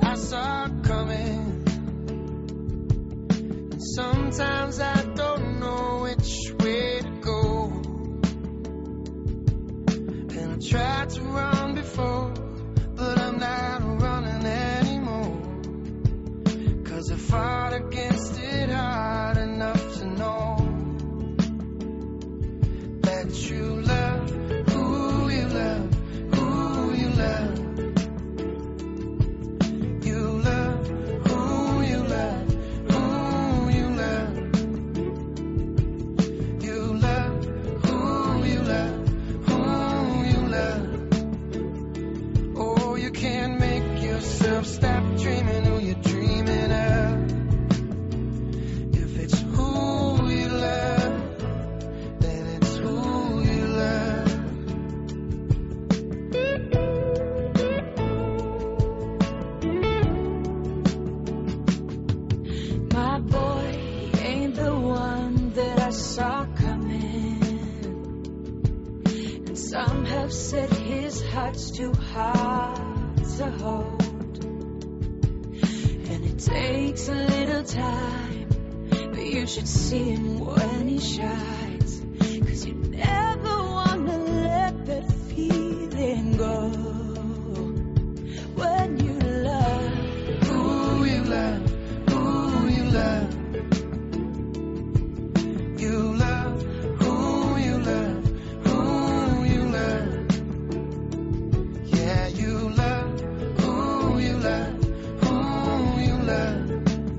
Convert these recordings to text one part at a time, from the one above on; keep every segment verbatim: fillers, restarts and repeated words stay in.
I saw coming. And sometimes I don't know which way to go. And I tried to run before, but I'm not running anymore. 'Cause I fought against it hard enough to know that you love who you love, who you love. You love who you love, who you love. You love who you love, who you love. Oh, you can't make yourself stop dreaming who you're dreaming of. If it's who you love, then it's who you love. My boy ain't the one that I saw coming. And some have said his heart's too hard to hold. And it takes a little time, but you should see him when he shines. 'Cause you never wanna let that feeling go. When you love Who you love, who you love. You love who you love, who you love. Yeah, you love who you love, who you love.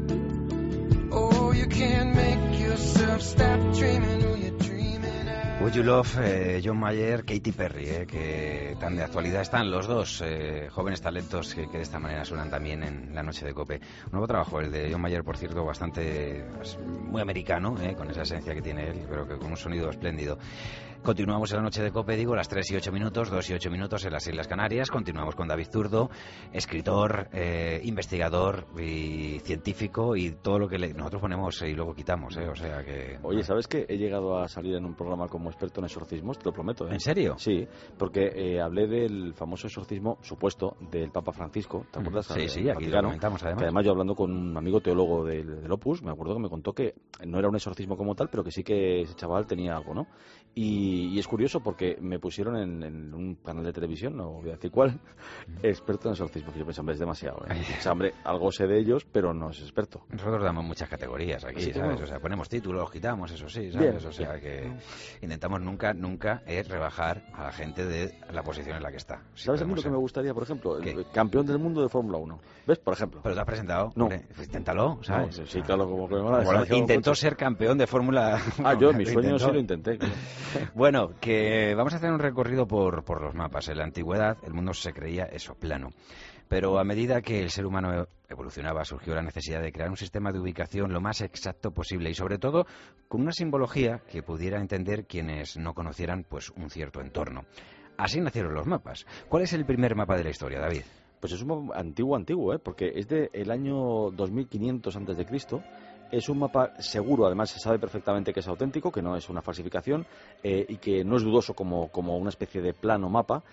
Oh, you can't make yourself stop dreaming who you're dreaming of. Would You Love, eh, John Mayer, Katy Perry, eh, que tan de actualidad están los dos eh, jóvenes talentos que, que de esta manera suenan también en la noche de COPE. Un nuevo trabajo, el de John Mayer, por cierto, bastante, pues, muy americano, eh, con esa esencia que tiene él, pero que con un sonido espléndido. Continuamos en la noche de COPE, digo, las tres y ocho minutos, dos y ocho minutos en las Islas Canarias. Continuamos con David Zurdo, escritor, eh, investigador y científico, y todo lo que le, nosotros ponemos y luego quitamos, eh, o sea que... Oye, ¿sabes que he llegado a salir en un programa como experto en exorcismos? Te lo prometo, ¿eh? ¿En serio? Sí, porque eh, hablé del famoso exorcismo supuesto del Papa Francisco, ¿te acuerdas? Sí, Al- sí, al aquí lo Vaticano, comentamos, además. Que además yo hablando con un amigo teólogo del, del Opus, me acuerdo que me contó que no era un exorcismo como tal, pero que sí que ese chaval tenía algo, ¿no? Y, y es curioso porque me pusieron en, en un canal de televisión, no voy a decir cuál, experto en exorcismo. Yo pensé, hombre, es demasiado, ¿eh? O sea, hombre, algo sé de ellos, pero no es experto. Nosotros damos muchas categorías aquí, Sí, ¿sabes? bueno. O sea, ponemos títulos, quitamos, eso sí, ¿sabes? Bien, o sea, bien. que intentamos nunca, nunca es rebajar a la gente de la posición en la que está. Si ¿Sabes a mí podemos lo que ser. me gustaría, por ejemplo? El ¿Qué? campeón del mundo de Fórmula uno. ¿Ves? Por ejemplo. Pero te has presentado, No. hombre, pues inténtalo, ¿sabes? No, sí, claro, como que me van a Bueno, dejar intentó coche. ser campeón de Fórmula... Ah, yo, mi Lo sueño intentó. sí lo intenté. claro. Bueno, que vamos a hacer un recorrido por, por los mapas. En la antigüedad el mundo se creía eso, plano. Pero a medida que el ser humano evolucionaba, surgió la necesidad de crear un sistema de ubicación lo más exacto posible y, sobre todo, con una simbología que pudiera entender quienes no conocieran pues un cierto entorno. Así nacieron los mapas. ¿Cuál es el primer mapa de la historia, David? Pues es un mapa antiguo, antiguo, ¿eh? Porque es del año dos mil quinientos antes de Cristo. Es un mapa seguro, además se sabe perfectamente que es auténtico, que no es una falsificación eh, y que no es dudoso como, como una especie de plano mapa.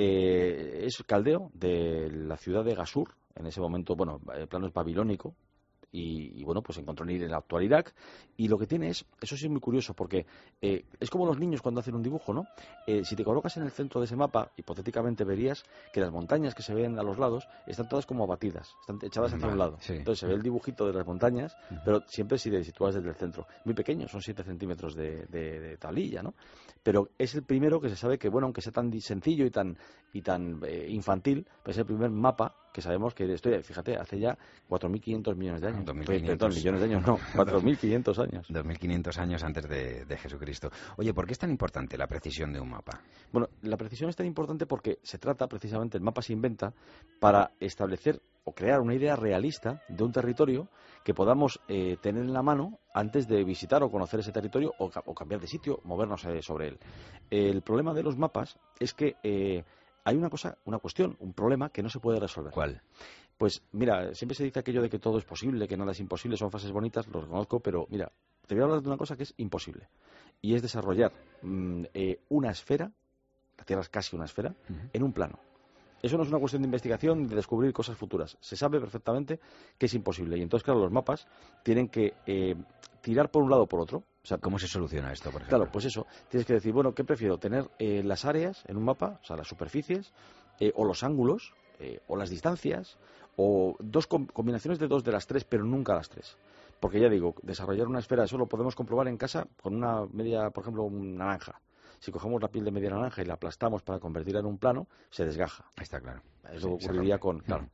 Eh, es caldeo de la ciudad de Gasur, en ese momento, bueno, el plano es babilónico. Y, y bueno, pues encontró en el actual Irak. Y lo que tiene es, eso sí es muy curioso, porque eh, es como los niños cuando hacen un dibujo, ¿no? Eh, si te colocas en el centro de ese mapa, hipotéticamente verías que las montañas que se ven a los lados están todas como abatidas, están echadas hacia Vale, un lado. sí. Entonces se ve el dibujito de las montañas, pero siempre si te sitúas desde el centro. Muy pequeño, son siete centímetros de, de, de tablilla, ¿no? Pero es el primero que se sabe que, bueno, aunque sea tan sencillo y tan, y tan eh, infantil, pues es el primer mapa que sabemos que estoy, fíjate, hace ya cuatro mil quinientos millones de años. dos mil Pues, quinientos. Perdón, millones de años, no, cuatro mil quinientos años. dos mil quinientos años antes de, de Jesucristo. Oye, ¿por qué es tan importante la precisión de un mapa? Bueno, la precisión es tan importante porque se trata precisamente, el mapa se inventa para establecer o crear una idea realista de un territorio que podamos eh, tener en la mano antes de visitar o conocer ese territorio o, ca- o cambiar de sitio, movernos eh, sobre él. El problema de los mapas es que eh, hay una cosa, una cuestión, un problema que no se puede resolver. ¿Cuál? Pues mira, siempre se dice aquello de que todo es posible, que nada es imposible, son frases bonitas, lo reconozco, pero mira, te voy a hablar de una cosa que es imposible. Y es desarrollar mm, eh, una esfera, la Tierra es casi una esfera, Uh-huh. en un plano. Eso no es una cuestión de investigación, de descubrir cosas futuras. Se sabe perfectamente que es imposible. Y entonces, claro, los mapas tienen que eh, tirar por un lado o por otro. O sea, ¿cómo se soluciona esto, por ejemplo? Claro, pues eso. Tienes que decir, bueno, ¿qué prefiero? ¿Tener eh, las áreas en un mapa, o sea, las superficies, eh, o los ángulos, eh, o las distancias, o dos com- combinaciones de dos de las tres, pero nunca las tres? Porque ya digo, desarrollar una esfera, eso lo podemos comprobar en casa con una media, por ejemplo, una naranja. Si cogemos la piel de media naranja y la aplastamos para convertirla en un plano, se desgaja. Está claro. Eso Sí, ocurriría con... Claro.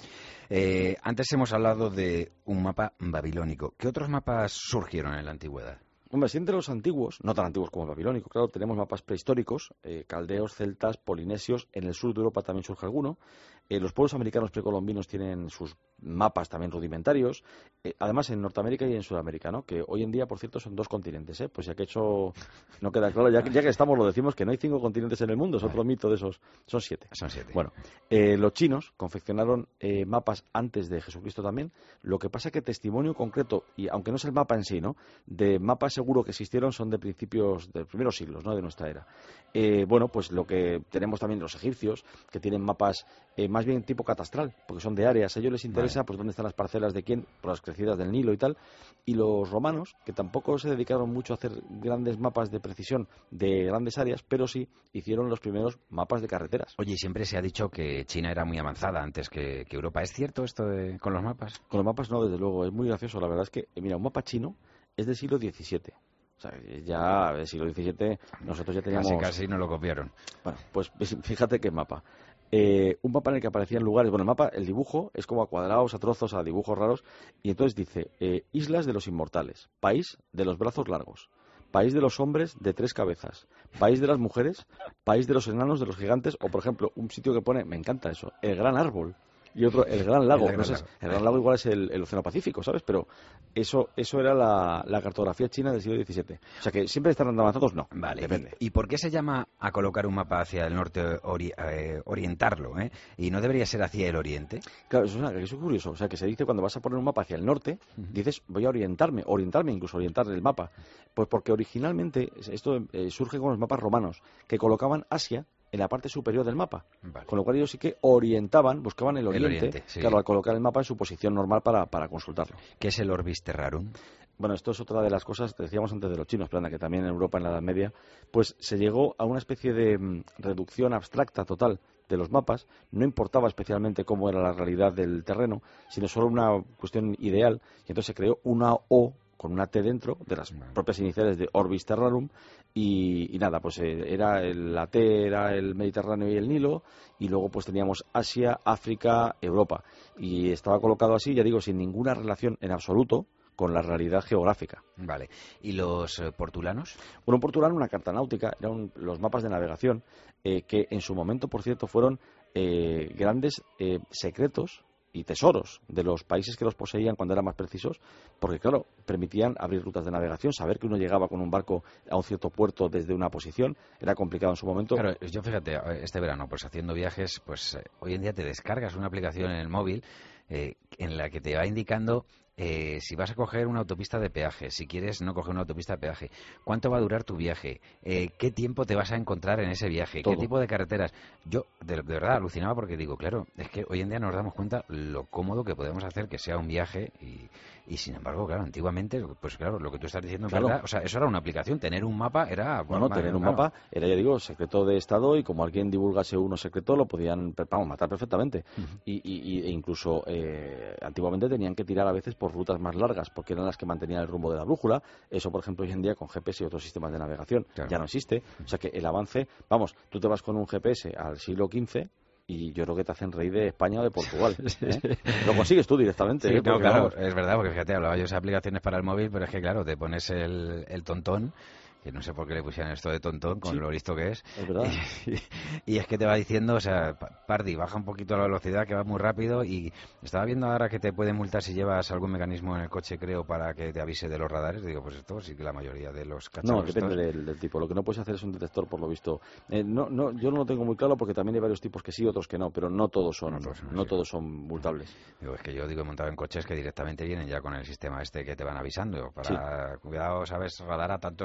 Eh, antes hemos hablado de un mapa babilónico. ¿Qué otros mapas surgieron en la antigüedad? Hombre, si entre los antiguos, no tan antiguos como el babilónico, claro, tenemos mapas prehistóricos, eh, caldeos, celtas, polinesios, en el sur de Europa también surge alguno, eh, los pueblos americanos precolombinos tienen sus mapas también rudimentarios, eh, además en Norteamérica y en Sudamérica, ¿no? Que hoy en día, por cierto, son dos continentes, ¿eh? Pues ya que eso no queda claro, ya, ya que estamos lo decimos que no hay cinco continentes en el mundo, es otro mito de esos, son siete. Son siete. Bueno, eh, los chinos confeccionaron eh, mapas antes de Jesucristo también, lo que pasa que testimonio concreto, y aunque no es el mapa en sí, ¿no? De mapas seguro que existieron son de principios, de los primeros siglos, ¿no? De nuestra era. Eh, bueno, pues lo que tenemos también los egipcios, que tienen mapas eh, más bien tipo catastral, porque son de áreas, a ellos les interesa vale. pues dónde están las parcelas de quién, por las crecidas del Nilo y tal, y los romanos, que tampoco se dedicaron mucho a hacer grandes mapas de precisión de grandes áreas, pero sí hicieron los primeros mapas de carreteras. Oye, siempre se ha dicho que China era muy avanzada antes que, que Europa. ¿Es cierto esto de, con los mapas? Con los mapas no, desde luego, es muy gracioso, la verdad es que, mira, un mapa chino es del siglo diecisiete. O sea, ya del siglo diecisiete nosotros ya teníamos... Casi, casi no lo copiaron. Bueno, pues fíjate qué mapa. Eh, un mapa en el que aparecían lugares... Bueno, el mapa, el dibujo es como a cuadrados, a trozos, a dibujos raros. Y entonces dice, eh, Islas de los Inmortales, País de los Brazos Largos, País de los Hombres de Tres Cabezas, País de las Mujeres, País de los Enanos, de los Gigantes, o por ejemplo, un sitio que pone, me encanta eso, El Gran Árbol. Y otro, el Gran Lago. El, gran no sé, lago. el Gran Lago igual es el, el Océano Pacífico, ¿sabes? Pero eso eso era la, la cartografía china del siglo diecisiete. O sea que siempre están avanzados, no. Vale. Depende. ¿Y, ¿Y por qué se llama a colocar un mapa hacia el norte, ori, eh, orientarlo, eh? ¿Y no debería ser hacia el oriente? Claro, eso es, una, eso es curioso. O sea que se dice cuando vas a poner un mapa hacia el norte, uh-huh. dices voy a orientarme, orientarme, incluso orientar el mapa. Pues porque originalmente esto eh, surge con los mapas romanos, que colocaban Asia en la parte superior del mapa. Vale. Con lo cual ellos sí que orientaban, buscaban el oriente, el oriente sí. Claro, al colocar el mapa en su posición normal para, para consultarlo. ¿Qué es el Orbis Terrarum? Bueno, esto es otra de las cosas, decíamos antes de los chinos, pero anda, que también en Europa en la Edad Media, pues se llegó a una especie de mm, reducción abstracta total de los mapas. No importaba especialmente cómo era la realidad del terreno, sino solo una cuestión ideal, y entonces se creó una O con una T dentro, de las propias iniciales de Orbis Terrarum, y, y nada, pues eh, era el, la T era el Mediterráneo y el Nilo, y luego pues teníamos Asia, África, Europa, y estaba colocado así, ya digo, sin ninguna relación en absoluto con la realidad geográfica. Vale. ¿Y los eh, portulanos? Bueno, un portulano, una carta náutica, eran los mapas de navegación, eh, que en su momento, por cierto, fueron eh, grandes eh, secretos y tesoros de los países que los poseían cuando eran más precisos, porque claro, permitían abrir rutas de navegación, saber que uno llegaba con un barco a un cierto puerto desde una posición, era complicado en su momento. Claro, yo fíjate, este verano, pues haciendo viajes, pues eh, hoy en día te descargas una aplicación en el móvil eh, en la que te va indicando eh, si vas a coger una autopista de peaje, si quieres no coger una autopista de peaje, cuánto va a durar tu viaje, eh, qué tiempo te vas a encontrar en ese viaje, Todo. qué tipo de carreteras. Yo de, de verdad alucinaba porque digo, claro, es que hoy en día nos damos cuenta lo cómodo que podemos hacer que sea un viaje y, y sin embargo, claro, antiguamente, pues claro, lo que tú estás diciendo, claro. ¿verdad? O sea, eso era una aplicación, tener un mapa era... Bueno, bueno tener un claro. mapa era, ya digo, secreto de Estado, y como alguien divulgase uno secreto, lo podían, vamos, matar perfectamente. Uh-huh. y, y, y incluso eh, antiguamente tenían que tirar a veces por rutas más largas, porque eran las que mantenían el rumbo de la brújula. Eso, por ejemplo, hoy en día con G P S y otros sistemas de navegación claro. ya no existe. O sea que el avance, vamos, tú te vas con un G P S al siglo quince y yo creo que te hacen rey de España o de Portugal. ¿eh? Lo consigues tú directamente. Sí, ¿eh? no, claro, vamos. Es verdad, porque fíjate, hablaba yo de aplicaciones para el móvil, pero es que claro, te pones el, el tontón, que no sé por qué le pusieron esto de tontón, con sí, lo listo que es. Es verdad. Y, y es que te va diciendo, o sea, Pardi, baja un poquito la velocidad, que va muy rápido, y estaba viendo ahora que te pueden multar si llevas algún mecanismo en el coche, creo, para que te avise de los radares. Digo, pues esto sí que la mayoría de los cacharros... No, depende del, del tipo. Lo que no puedes hacer es un detector, por lo visto. Eh, no, no, yo no lo tengo muy claro porque también hay varios tipos que sí, otros que no, pero no todos son, no, todos, no, no sí. todos son multables. Digo, es que yo digo, he montado en coches que directamente vienen ya con el sistema este que te van avisando, para, sí. cuidado, sabes, radar a tantos kilómetros.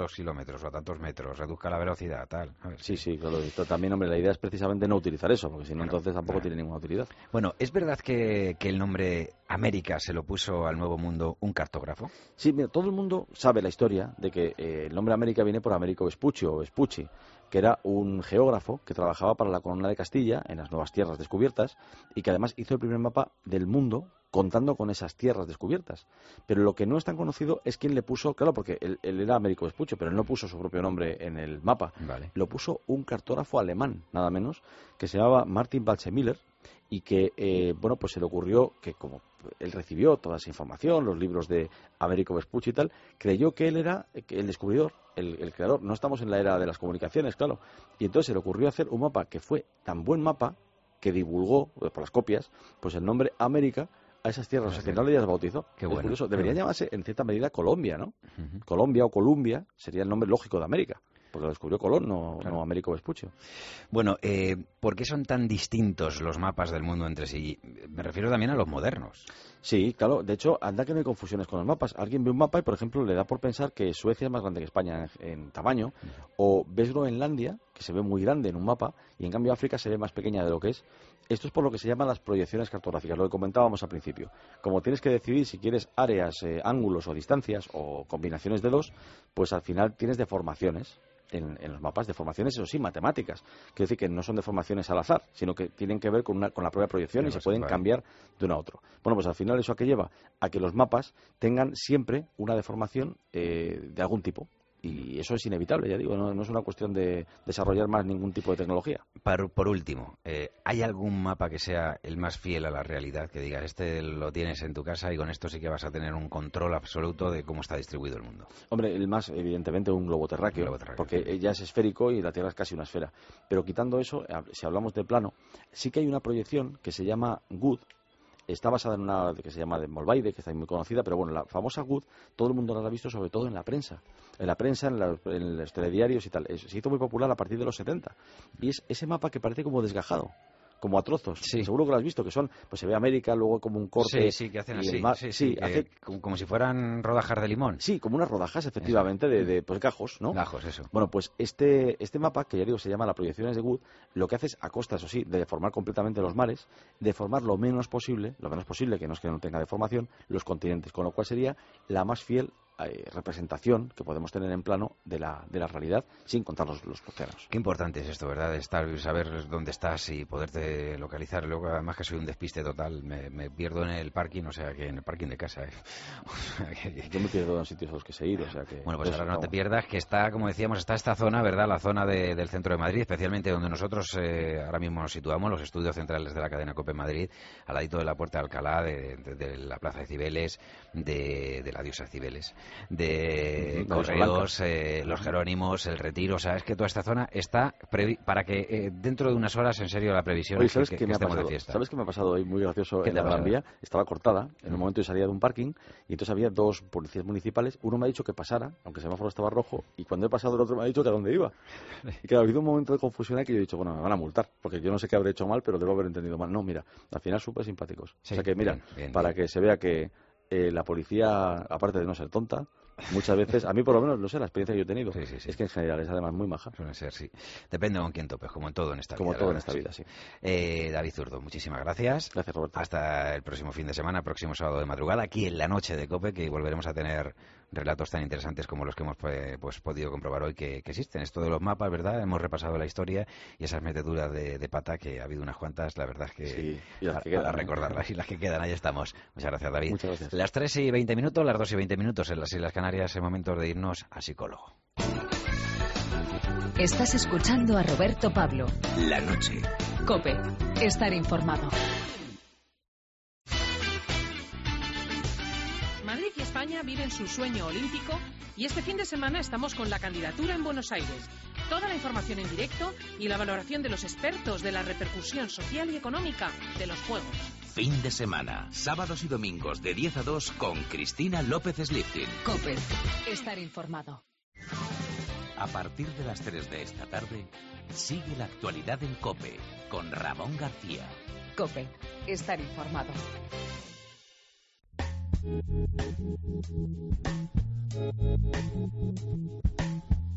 kilómetros o a tantos metros, reduzca la velocidad, tal. A ver, Sí, sí, claro. Esto también, hombre, la idea es precisamente no utilizar eso, porque si no, Claro, entonces tampoco claro. tiene ninguna utilidad. Bueno, ¿es verdad que, que el nombre América se lo puso al Nuevo Mundo un cartógrafo? Sí, mira, todo el mundo sabe la historia de que eh, el nombre América viene por Américo Vespucci o Vespucci, que era un geógrafo que trabajaba para la Corona de Castilla en las nuevas tierras descubiertas y que además hizo el primer mapa del mundo contando con esas tierras descubiertas. Pero lo que no es tan conocido es quién le puso, claro, porque él, él era Américo Vespucci, pero él no puso su propio nombre en el mapa. Vale. Lo puso un cartógrafo alemán, nada menos, que se llamaba Martin Balzemiller, y que, eh, bueno, pues se le ocurrió que como él recibió toda esa información, los libros de Américo Vespucci y tal, creyó que él era el descubridor, el, el creador. No estamos en la era de las comunicaciones, claro. Y entonces se le ocurrió hacer un mapa que fue tan buen mapa que divulgó, por las copias, pues el nombre América a esas tierras, o sea que no le hayas bautizó. Qué Es bueno, curioso. qué Debería bueno. llamarse en cierta medida Colombia, ¿no? Ujú. Colombia o Columbia sería el nombre lógico de América, porque lo descubrió Colón, no, Claro. no Américo Vespucci. Bueno, eh, ¿por qué son tan distintos los mapas del mundo entre sí? Me refiero también a los modernos. Sí, claro. De hecho, anda que no hay confusiones con los mapas. Alguien ve un mapa y, por ejemplo, le da por pensar que Suecia es más grande que España en, en tamaño, o ves Groenlandia, que se ve muy grande en un mapa, y en cambio África se ve más pequeña de lo que es. Esto es por lo que se llaman las proyecciones cartográficas, lo que comentábamos al principio. Como tienes que decidir si quieres áreas, eh, ángulos o distancias, o combinaciones de dos, pues al final tienes deformaciones. En, en los mapas, deformaciones, eso sí, matemáticas. Quiere decir que no son deformaciones al azar, sino que tienen que ver con, una, con la propia proyección Claro, y se sí, pueden vale. cambiar de uno a otro. Bueno, pues al final eso a qué lleva a que los mapas tengan siempre una deformación eh, de algún tipo. Y eso es inevitable, ya digo, no, no es una cuestión de desarrollar más ningún tipo de tecnología. Por, por último, eh, ¿hay algún mapa que sea el más fiel a la realidad? Que digas, este lo tienes en tu casa y con esto sí que vas a tener un control absoluto de cómo está distribuido el mundo. Hombre, el más, evidentemente, un globo terráqueo, Un globo terráqueo, porque sí. ya es esférico y la Tierra es casi una esfera. Pero quitando eso, hab- si hablamos de plano, sí que hay una proyección que se llama Good. Está basada en una que se llama de Molvaide, que está muy conocida, pero bueno, la famosa Good, todo el mundo la ha visto sobre todo en la prensa. En la prensa, en, la- en los telediarios y tal. Es- Se hizo muy popular a partir de los setenta. Y es ese mapa que parece como desgajado, como a trozos. Sí. Seguro que lo has visto, que son, pues se ve América, luego como un corte. Sí, sí, que hacen y el así. mar- sí, sí, sí, que- hace- como, como si fueran rodajas de limón. sí, como unas rodajas, efectivamente, de, de pues, gajos, ¿no? Gajos, eso. Bueno, pues este, este mapa, que ya digo se llama la proyecciones de Good, lo que hace es, a costa, eso sí, de deformar completamente los mares, deformar lo menos posible, lo menos posible, que no es que no tenga deformación, los continentes, con lo cual sería la más fiel eh, representación que podemos tener en plano de la, de la realidad, sin contar los, los océanos. Qué importante es esto, ¿verdad? Estar, saber dónde estás y poderte localizar. Luego, además que soy un despiste total, me, me pierdo en el parking, o sea, que en el parking de casa. ¿eh? O sea, que- Yo me pierdo en sitios a los que se he ido, o sea que... Bueno, pues eso, ahora no te vamos. pierdas que está, como decíamos, está esta zona, ¿verdad? La zona de- del centro de Madrid, especialmente donde nosotros eh, ahora mismo nos situamos, los estudios centrales de la cadena COPE Madrid, al ladito de la Puerta de Alcalá, de, de- de la Plaza de Cibeles, de, de la Diosa de Cibeles, de Ujú, la Diosa Correos, eh, los Jerónimos, el Retiro, o sea, es que toda esta zona está previ- para que eh, dentro de unas horas, en serio, la previsión Oye, es que, ¿sabes que- qué que me ha estemos de pasado? fiesta. ¿Sabes qué me ha pasado hoy? Muy gracioso. ¿Qué En te ha la Gran pasado? Vía estaba cortada. En Mm. un momento yo salía de un parking y entonces había dos policías municipales. Uno me ha dicho que pasara, aunque el semáforo estaba rojo, y cuando he pasado el otro me ha dicho que a dónde iba. Y claro, ha habido un momento de confusión aquí que yo he dicho, bueno, me van a multar, porque yo no sé qué habré hecho mal, pero debo haber entendido mal. No, mira, al final súper simpáticos. Sí, o sea que, mira, bien, bien, para bien. que se vea que eh, la policía, aparte de no ser tonta, muchas veces, a mí por lo menos, no sé, la experiencia que yo he tenido, Sí, sí, sí. es que en general es además muy maja. Suele ser, sí. Depende con quién topes, como en todo en esta Como vida. todo la en verdad, esta sí. vida, sí. Eh, David Zurdo, muchísimas gracias. Gracias, Roberto. Hasta el próximo fin de semana, próximo sábado de madrugada, aquí en la noche de COPE, que volveremos a tener relatos tan interesantes como los que hemos pues, pues, podido comprobar hoy que, que existen. Esto de los mapas, ¿verdad? Hemos repasado la historia y esas meteduras de, de pata, que ha habido unas cuantas, la verdad es que Sí, y las para, que quedan, para ¿eh? recordarlas y las que quedan, ahí estamos. Muchas gracias, David. Muchas gracias. Las tres y veinte minutos, las dos y veinte minutos en las Islas Canarias, es momento de irnos a psicólogo. Estás escuchando a Roberto Pablo. La noche. COPE. Estar informado. Madrid y España viven su sueño olímpico y este fin de semana estamos con la candidatura en Buenos Aires. Toda la información en directo y la valoración de los expertos de la repercusión social y económica de los Juegos. Fin de semana. Sábados y domingos de diez a dos con Cristina López Slifkin. COPE. Estar informado. A partir de las tres de esta tarde, sigue la actualidad en COPE con Ramón García. COPE. Estar informado.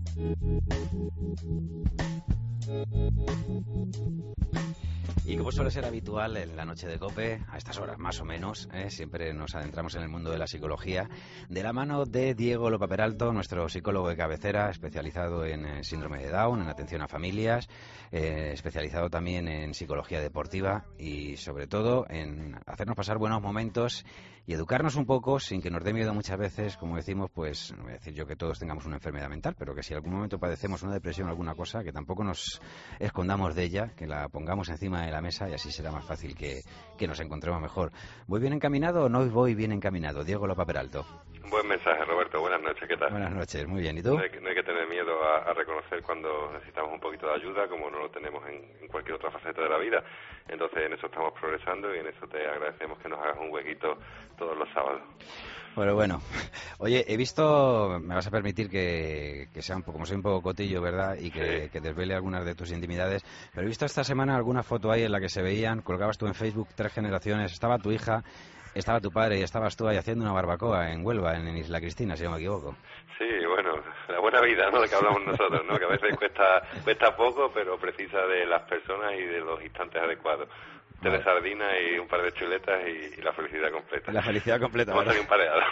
Y como suele ser habitual en la noche de COPE, a estas horas más o menos, ¿eh? siempre nos adentramos en el mundo de la psicología, de la mano de Diego Lopa Peralto, nuestro psicólogo de cabecera, especializado en eh, síndrome de Down, en atención a familias, eh, especializado también en psicología deportiva y sobre todo en hacernos pasar buenos momentos y educarnos un poco sin que nos dé miedo muchas veces, como decimos, pues no voy a decir yo que todos tengamos una enfermedad mental, pero que si en algún momento padecemos una depresión o alguna cosa, que tampoco nos escondamos de ella, que la pongamos encima de la mesa y así será más fácil que, que nos encontremos mejor. ¿Voy bien encaminado o no voy bien encaminado? Diego Lopa Peralto. Buen mensaje, Roberto. Buenas noches. ¿Qué tal? Buenas noches. Muy bien. ¿Y tú? No hay, no hay que tener miedo a, a reconocer cuando necesitamos un poquito de ayuda, como no lo tenemos en, en cualquier otra faceta de la vida. Entonces, en eso estamos progresando y en eso te agradecemos que nos hagas un huequito todos los sábados. Bueno, bueno. Oye, he visto, me vas a permitir que, que sea un poco, como soy un poco cotillo, ¿verdad? Y que, Sí. que desvele algunas de tus intimidades. Pero he visto esta semana alguna foto ahí en la que se veían, colgabas tú en Facebook tres generaciones, estaba tu hija, estaba tu padre y estabas tú ahí haciendo una barbacoa en Huelva, en Isla Cristina, si no me equivoco. Sí, bueno, la buena vida, ¿no?, de que hablamos nosotros, ¿no?, que a veces cuesta cuesta poco, pero precisa de las personas y de los instantes adecuados. Vale. Tres sardinas y un par de chuletas y, y la felicidad completa. La felicidad completa. Vamos a salir un pareado.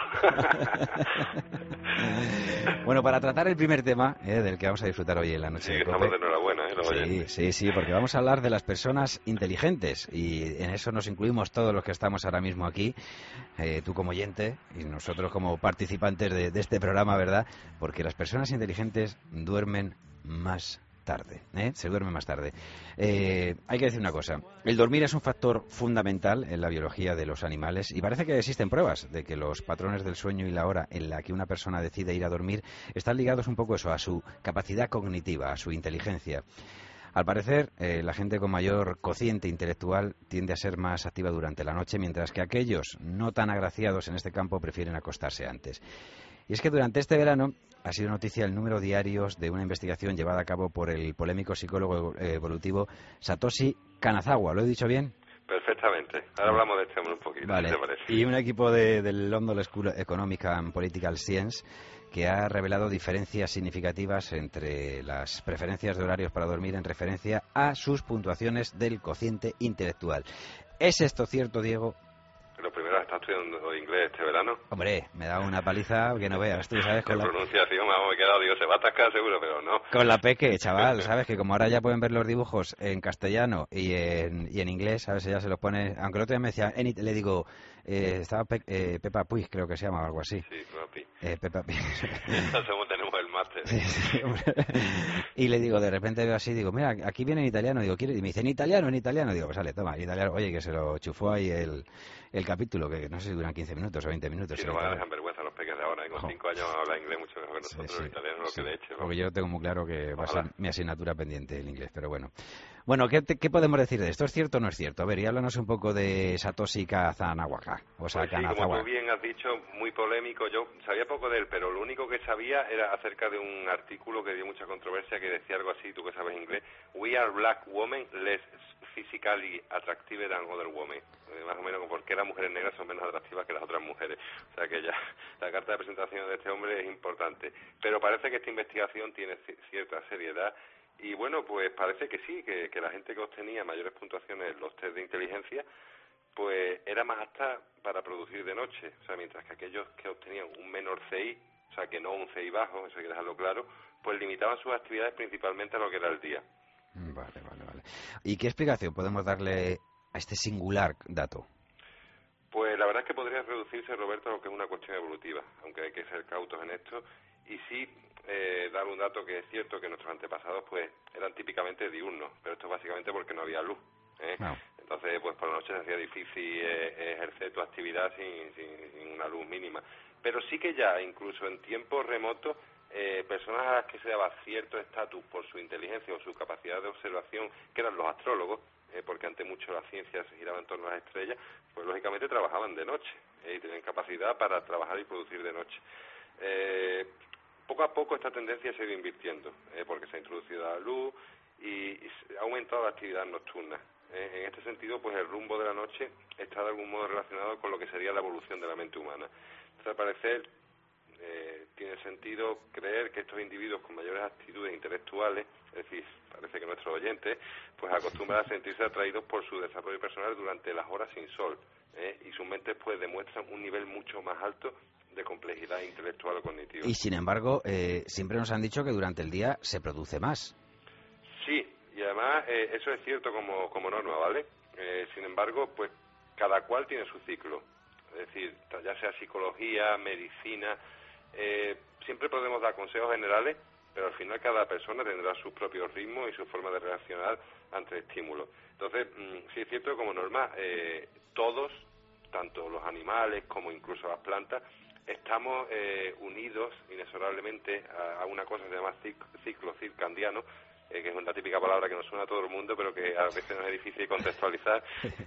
Bueno, para tratar el primer tema, eh, del que vamos a disfrutar hoy en la noche Sí, de COPE. estamos de enhorabuena, ¿eh? Los Sí, oyentes. sí, sí, porque vamos a hablar de las personas inteligentes y en eso nos incluimos todos los que estamos ahora mismo aquí, eh, tú como oyente y nosotros como participantes de, de este programa, ¿verdad? Porque las personas inteligentes duermen más tarde, ¿eh? Se duerme más tarde. Eh, hay que decir una cosa, el dormir es un factor fundamental en la biología de los animales y parece que existen pruebas de que los patrones del sueño y la hora en la que una persona decide ir a dormir están ligados un poco eso, a su capacidad cognitiva, a su inteligencia. Al parecer, eh, la gente con mayor cociente intelectual tiende a ser más activa durante la noche, mientras que aquellos no tan agraciados en este campo prefieren acostarse antes. Y es que durante este verano ha sido noticia el número diarios de una investigación llevada a cabo por el polémico psicólogo evolutivo Satoshi Kanazawa. ¿Lo he dicho bien? Perfectamente. Ahora hablamos de este hombre un poquito, vale. ¿qué te parece? Y un equipo de, del London School Economic and Political Science que ha revelado diferencias significativas entre las preferencias de horarios para dormir en referencia a sus puntuaciones del cociente intelectual. ¿Es esto cierto, Diego? Lo primero, ¿estás estudiando inglés este verano? Hombre, me da una paliza que no veas, tú sabes, con la la pronunciación, vamos, me he quedado, digo, se va a atascar seguro, pero no. Con la peque, chaval, sabes que como ahora ya pueden ver los dibujos en castellano y en, y en inglés, sabes, ella se los pone, aunque el otro día me decía, Eni, le digo, eh, estaba Pe eh, Peppa Pig, creo que se llama, o algo así. Sí, Peppa Pig. Eh, Peppa Pig. Entonces tenemos el máster. Sí, sí, y le digo, de repente veo así, digo, mira, aquí viene en italiano, digo, ¿quiere? Y me dice, ¿en italiano? ¿En italiano? Digo, pues sale, toma, en italiano. Oye, que se lo chufó ahí el, el capítulo, que no sé si duran quince minutos o veinte minutos. Sí, no me dejan vergüenza los peques de ahora, ¿eh? Con cinco años habla inglés mucho mejor que nosotros, sí, sí, el italiano, lo sí, que de hecho. Porque yo tengo muy claro que va a Ojalá. ser mi asignatura pendiente el inglés, pero bueno. Bueno, ¿qué, te, ¿qué podemos decir de esto? ¿Es cierto o no es cierto? A ver, y háblanos un poco de Satoshi Kanazawa. O sea, pues sí, Kanazawa. como tú bien has dicho, muy polémico. Yo sabía poco de él, pero lo único que sabía era acerca de un artículo que dio mucha controversia, que decía algo así, tú que sabes inglés, "We are black women less physically attractive than other women", eh, más o menos como porque las mujeres negras son menos atractivas que las otras mujeres. O sea que ya la carta de presentación de este hombre es importante. Pero parece que esta investigación tiene cierta seriedad. Y bueno, pues parece que sí, que, que la gente que obtenía mayores puntuaciones en los test de inteligencia, pues era más apta para producir de noche. O sea, mientras que aquellos que obtenían un menor C I, o sea, que no un C I bajo, eso hay que dejarlo claro, pues limitaban sus actividades principalmente a lo que era el día. Vale, vale, vale. ¿Y qué explicación podemos darle a este singular dato? Pues la verdad es que podría reducirse, Roberto, a lo que es una cuestión evolutiva, aunque hay que ser cautos en esto. Y sí, eh, dar un dato que es cierto que nuestros antepasados pues eran típicamente diurnos, pero esto básicamente porque no había luz, ¿eh? No. Entonces, pues por la noche se hacía difícil eh, ejercer tu actividad sin, sin, sin una luz mínima. Pero sí que ya, incluso en tiempos remotos, eh, personas a las que se daba cierto estatus por su inteligencia o su capacidad de observación, que eran los astrólogos, eh, porque ante mucho la ciencia se giraba en torno a las estrellas, pues lógicamente trabajaban de noche, eh, y tenían capacidad para trabajar y producir de noche. Eh, poco a poco esta tendencia se ha ido invirtiendo, eh, porque se ha introducido la luz y, y ha aumentado la actividad nocturna. Eh, en este sentido, pues el rumbo de la noche está de algún modo relacionado con lo que sería la evolución de la mente humana. Entonces, al parecer, eh, tiene sentido creer que estos individuos con mayores actitudes intelectuales, es decir, parece que nuestros oyentes, pues acostumbran a sentirse atraídos por su desarrollo personal durante las horas sin sol, ¿eh? y sus mentes pues demuestran un nivel mucho más alto de complejidad intelectual o cognitiva. Y sin embargo, eh, siempre nos han dicho que durante el día se produce más. Sí, y además eh, eso es cierto como, como norma, ¿vale? Eh, sin embargo, pues cada cual tiene su ciclo. Es decir, ya sea psicología, medicina, eh, siempre podemos dar consejos generales, pero al final cada persona tendrá sus propios ritmos y su forma de reaccionar ante el estímulo. Entonces, mmm, sí es cierto que como norma, eh, todos, tanto los animales como incluso las plantas, estamos eh, unidos inexorablemente a, a una cosa que se llama cic- ciclo circadiano, eh, que es una típica palabra que nos suena a todo el mundo, pero que a veces nos es difícil contextualizar.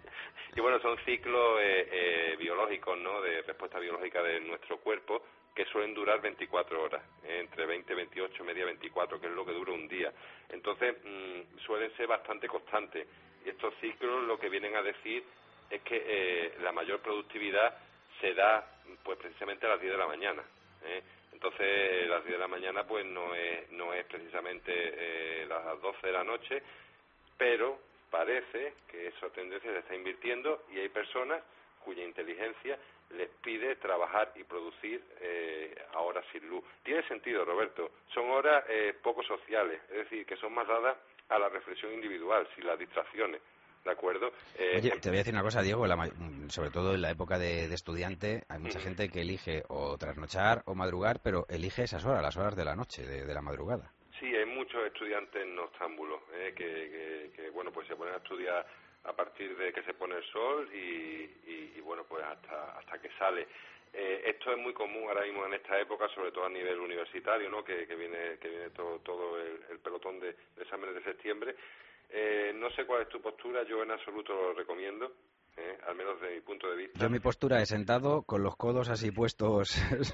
Y bueno, son ciclos eh, eh, biológicos, ¿no?, de respuesta biológica de nuestro cuerpo, que suelen durar veinticuatro horas, eh, entre veinte, veintiocho, media veinticuatro, que es lo que dura un día. Entonces, mmm, suelen ser bastante constantes. Y estos ciclos lo que vienen a decir es que eh, la mayor productividad se da pues precisamente a las diez de la mañana, ¿eh? Entonces, las diez de la mañana pues no es, no es precisamente eh, las doce de la noche, pero parece que esa tendencia se está invirtiendo y hay personas cuya inteligencia les pide trabajar y producir eh, a horas sin luz. Tiene sentido, Roberto, son horas eh, poco sociales, es decir, que son más dadas a la reflexión individual, sin las distracciones. ¿De acuerdo? Eh, Oye, te voy a decir una cosa, Diego, la, sobre todo en la época de, de estudiante, hay mucha uh-huh. gente que elige o trasnochar o madrugar, pero elige esas horas, las horas de la noche, de, de la madrugada. Sí, hay muchos estudiantes noctámbulos eh, que, que, que, bueno, pues se ponen a estudiar a partir de que se pone el sol y, y, y bueno, pues hasta, hasta que sale. Eh, esto es muy común ahora mismo en esta época, sobre todo a nivel universitario, ¿no?, que, que viene que viene todo, todo el, el pelotón de, de exámenes de septiembre. Eh, no sé cuál es tu postura, yo en absoluto lo recomiendo, eh, al menos desde mi punto de vista. Yo mi postura he sentado con los codos así puestos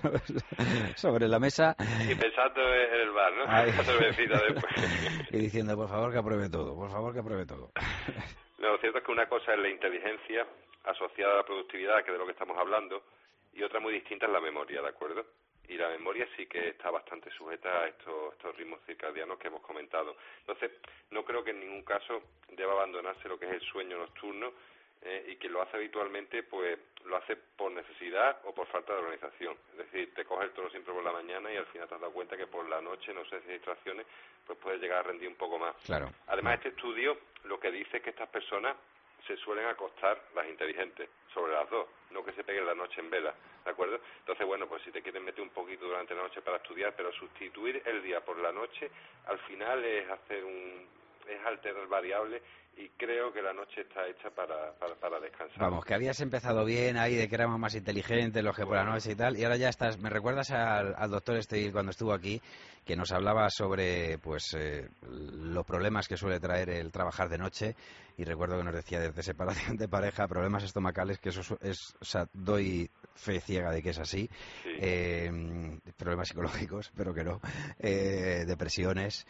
sobre la mesa. Y pensando en el bar, ¿no? La cervecita después. Y diciendo, por favor que apruebe todo, por favor que apruebe todo. No, lo cierto es que una cosa es la inteligencia asociada a la productividad, que es de lo que estamos hablando, y otra muy distinta es la memoria, ¿de acuerdo? Y la memoria sí que está bastante sujeta a estos, estos ritmos circadianos que hemos comentado. Entonces, no creo que en ningún caso deba abandonarse lo que es el sueño nocturno, eh, y quien lo hace habitualmente, pues lo hace por necesidad o por falta de organización. Es decir, te coges el toro siempre por la mañana y al final te has dado cuenta que por la noche, no sé si hay distracciones, pues puedes llegar a rendir un poco más. Claro. Además, este estudio lo que dice es que estas personas se suelen acostar, las inteligentes, sobre las dos, no que se peguen la noche en vela, ¿de acuerdo? Entonces, bueno, pues si te quieres meter un poquito durante la noche para estudiar, pero sustituir el día por la noche, al final es hacer un, es alterar variables, y creo que la noche está hecha para, para, para descansar. Vamos, que habías empezado bien ahí de que éramos más inteligentes los que por la noche y tal, y ahora ya estás, me recuerdas al, al doctor Steele cuando estuvo aquí, que nos hablaba sobre pues eh, los problemas que suele traer el trabajar de noche, y recuerdo que nos decía desde separación de pareja, problemas estomacales, que eso es, o sea, doy fe ciega de que es así, sí. eh, problemas psicológicos, pero que no, eh, depresiones.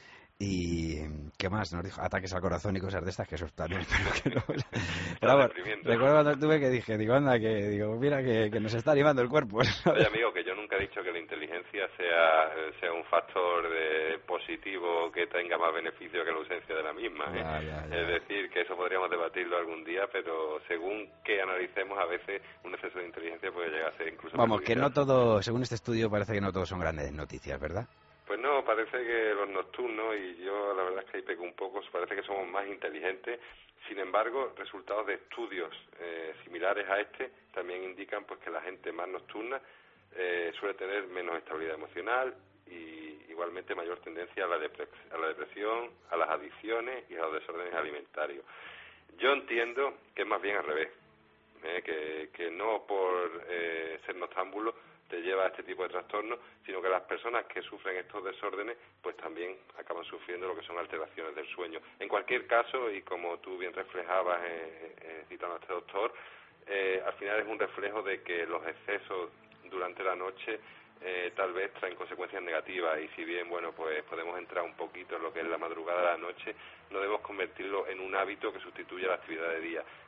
Y qué más nos dijo, ataques al corazón y cosas de estas, que eso también espero que no. Pero vamos, recuerdo cuando estuve que dije, digo, anda, que digo, mira que, que nos está animando el cuerpo. Oye, amigo, que yo nunca he dicho que la inteligencia sea sea un factor de positivo que tenga más beneficio que la ausencia de la misma, ¿eh? Ya, ya, ya. Es decir, que eso podríamos debatirlo algún día, pero según que analicemos, a veces un exceso de inteligencia puede llegar a ser incluso Vamos, que no perjudicial. todo, según este estudio, parece que no todos son grandes noticias, ¿verdad? Pues no, parece que los nocturnos, y yo la verdad es que ahí pego un poco, parece que somos más inteligentes. Sin embargo, resultados de estudios eh, similares a este también indican pues que la gente más nocturna eh, suele tener menos estabilidad emocional y igualmente mayor tendencia a la, depre- a la depresión, a las adicciones y a los desórdenes alimentarios. Yo entiendo que es más bien al revés, eh, que, que no por eh, ser noctámbulo te lleva a este tipo de trastornos, sino que las personas que sufren estos desórdenes pues también acaban sufriendo lo que son alteraciones del sueño. En cualquier caso, y como tú bien reflejabas eh, eh, citando a este doctor, eh, al final es un reflejo de que los excesos durante la noche eh, tal vez traen consecuencias negativas, y si bien, bueno, pues podemos entrar un poquito en lo que es la madrugada de la noche, no debemos convertirlo en un hábito que sustituya la actividad de día.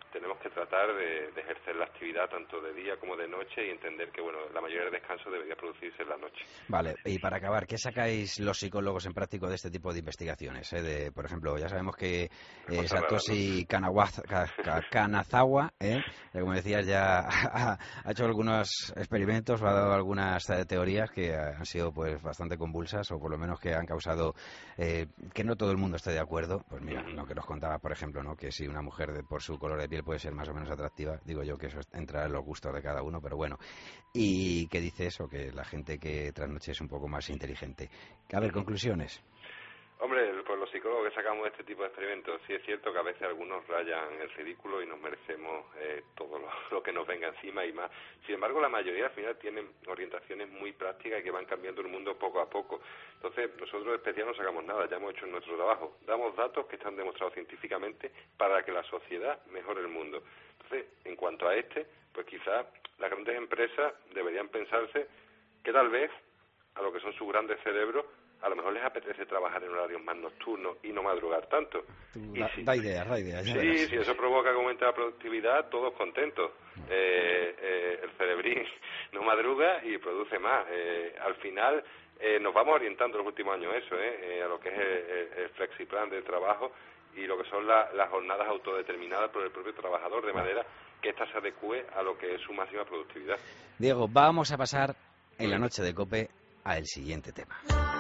tenemos que tratar de, de ejercer la actividad tanto de día como de noche y entender que, bueno, la mayoría del descanso debería producirse en la noche. Vale, y para acabar, ¿qué sacáis los psicólogos en práctico de este tipo de investigaciones? ¿eh? De, por ejemplo, ya sabemos que eh, Satoshi Kanawa- Ka- Kanazawa, ¿eh? como decías, ya ha, ha hecho algunos experimentos, ha dado algunas eh, teorías que han sido pues bastante convulsas, o por lo menos que han causado eh, que no todo el mundo esté de acuerdo. Pues mira, lo que nos contaba, por ejemplo, ¿no? Que si una mujer de, por su color de piel puede ser más o menos atractiva, digo yo que eso entra en los gustos de cada uno, pero bueno. Y que dice eso, que la gente que trasnoche es un poco más inteligente. A ver, conclusiones. Hombre, pues los psicólogos que sacamos de este tipo de experimentos, sí es cierto que a veces algunos rayan el ridículo y nos merecemos eh, todo lo, lo que nos venga encima y más. Sin embargo, la mayoría al final tienen orientaciones muy prácticas y que van cambiando el mundo poco a poco. Entonces, nosotros de especial no sacamos nada, ya hemos hecho nuestro trabajo. Damos datos que están demostrados científicamente para que la sociedad mejore el mundo. Entonces, en cuanto a este, pues quizás las grandes empresas deberían pensarse que tal vez a lo que son sus grandes cerebros a lo mejor les apetece trabajar en horarios más nocturnos y no madrugar tanto. Da, si, da ideas, da ideas. Sí, verás. Si eso provoca que aumente la productividad, todos contentos. Eh, eh, el cerebrín no madruga y produce más. Eh, al final eh, nos vamos orientando en los últimos años eso, eh, eh, a lo que es el, el flexiplan del trabajo y lo que son la, las jornadas autodeterminadas por el propio trabajador, de manera que ésta se adecue a lo que es su máxima productividad. Diego, vamos a pasar en la noche de COPE al siguiente tema.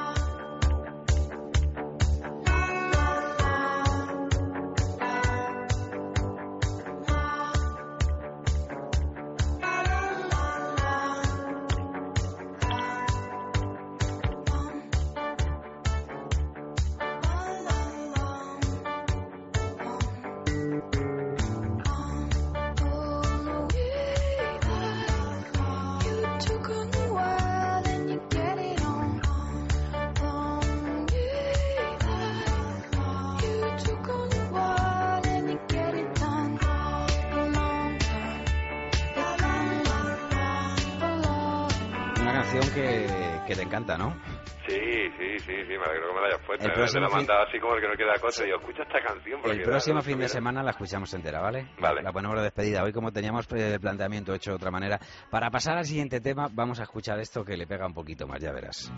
Que, que te encanta, ¿no? Sí, sí, sí, sí, me alegro que me la hayas puesto. El próximo me la fin... mandado así como el que no queda cosa. Y digo, escucha esta canción. El próximo fin de semana la escuchamos entera, ¿vale? Vale. La ponemos de despedida. Hoy, como teníamos el planteamiento hecho de otra manera, para pasar al siguiente tema, vamos a escuchar esto que le pega un poquito más, ya verás.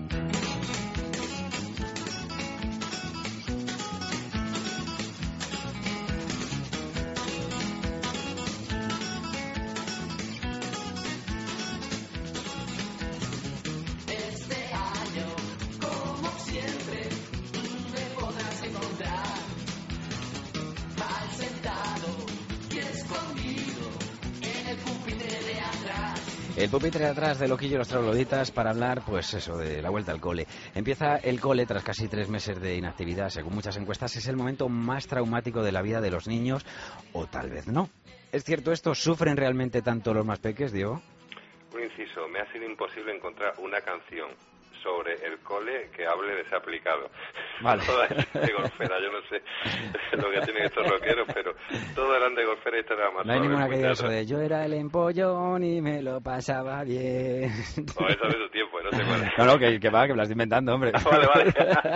El pupitre de atrás de Loquillo y los trogloditas para hablar, pues eso, de la vuelta al cole. Empieza el cole tras casi tres meses de inactividad. Según muchas encuestas, es el momento más traumático de la vida de los niños, o tal vez no. ¿Es cierto esto? ¿Sufren realmente tanto los más peques, Diego? Un inciso, me ha sido imposible encontrar una canción sobre el cole que hable de ese aplicado. Vale. Todas de golfera, yo no sé lo que tienen estos rockeros, pero todas eran de golfera y esta era más. No hay ninguna que diga eso de yo era el empollón y me lo pasaba bien. No, eso de tu tiempo, no sé cuál es. No, no, que, que va, que me la estoy inventando, hombre. Vale, vale.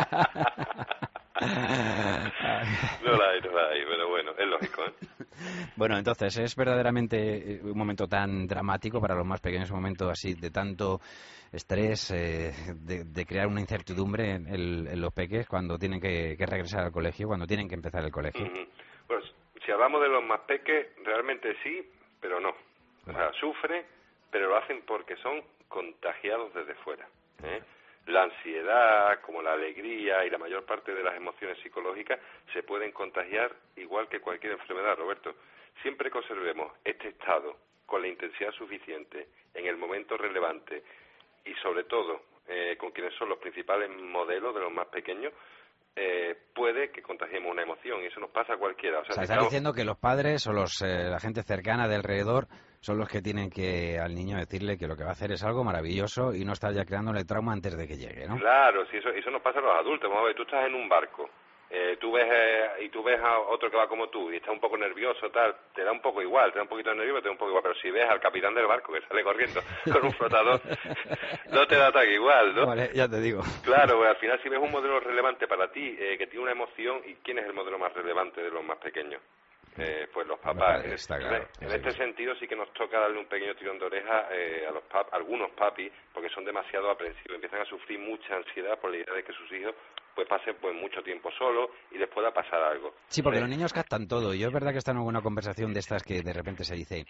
No la hay, no la hay, pero bueno, es lógico, ¿eh? Bueno, entonces, ¿es verdaderamente un momento tan dramático para los más pequeños, un momento así de tanto estrés, eh, de, de crear una incertidumbre en, el, en los peques cuando tienen que, que regresar al colegio, cuando tienen que empezar el colegio? Uh-huh. Pues si hablamos de los más peques, realmente sí, pero no. O sea, sufren, pero lo hacen porque son contagiados desde fuera, ¿eh? La ansiedad, como la alegría y la mayor parte de las emociones psicológicas se pueden contagiar igual que cualquier enfermedad, Roberto. Siempre que observemos este estado con la intensidad suficiente en el momento relevante y sobre todo eh, con quienes son los principales modelos de los más pequeños, eh, puede que contagiemos una emoción y eso nos pasa a cualquiera. O sea, o sea, si está estamos... diciendo que los padres o los, eh, la gente cercana de alrededor son los que tienen que al niño decirle que lo que va a hacer es algo maravilloso y no estar ya creándole trauma antes de que llegue, ¿no? Claro, sí, eso, eso nos pasa a los adultos. Vamos a ver, tú estás en un barco. Eh, tú ves eh, y tú ves a otro que va como tú y está un poco nervioso, tal, te da un poco igual, te da un poquito de nervio, te da un poco igual, pero si ves al capitán del barco que sale corriendo con un flotador, no te da tan igual, ¿no? Vale, ya te digo. Claro, pues al final si ves un modelo relevante para ti, eh, que tiene una emoción, ¿y quién es el modelo más relevante de los más pequeños? eh, pues los Los papás. padres, está en, claro, en sí, este sí. sentido sí que nos toca darle un pequeño tirón de oreja eh, a los pap algunos papis, porque son demasiado aprensivos, empiezan a sufrir mucha ansiedad por la idea de que sus hijos pues pasen pues mucho tiempo solos y les pueda pasar algo. Sí, porque Eh, los niños captan todo. Yo es verdad que está en alguna conversación de estas que de repente se dice,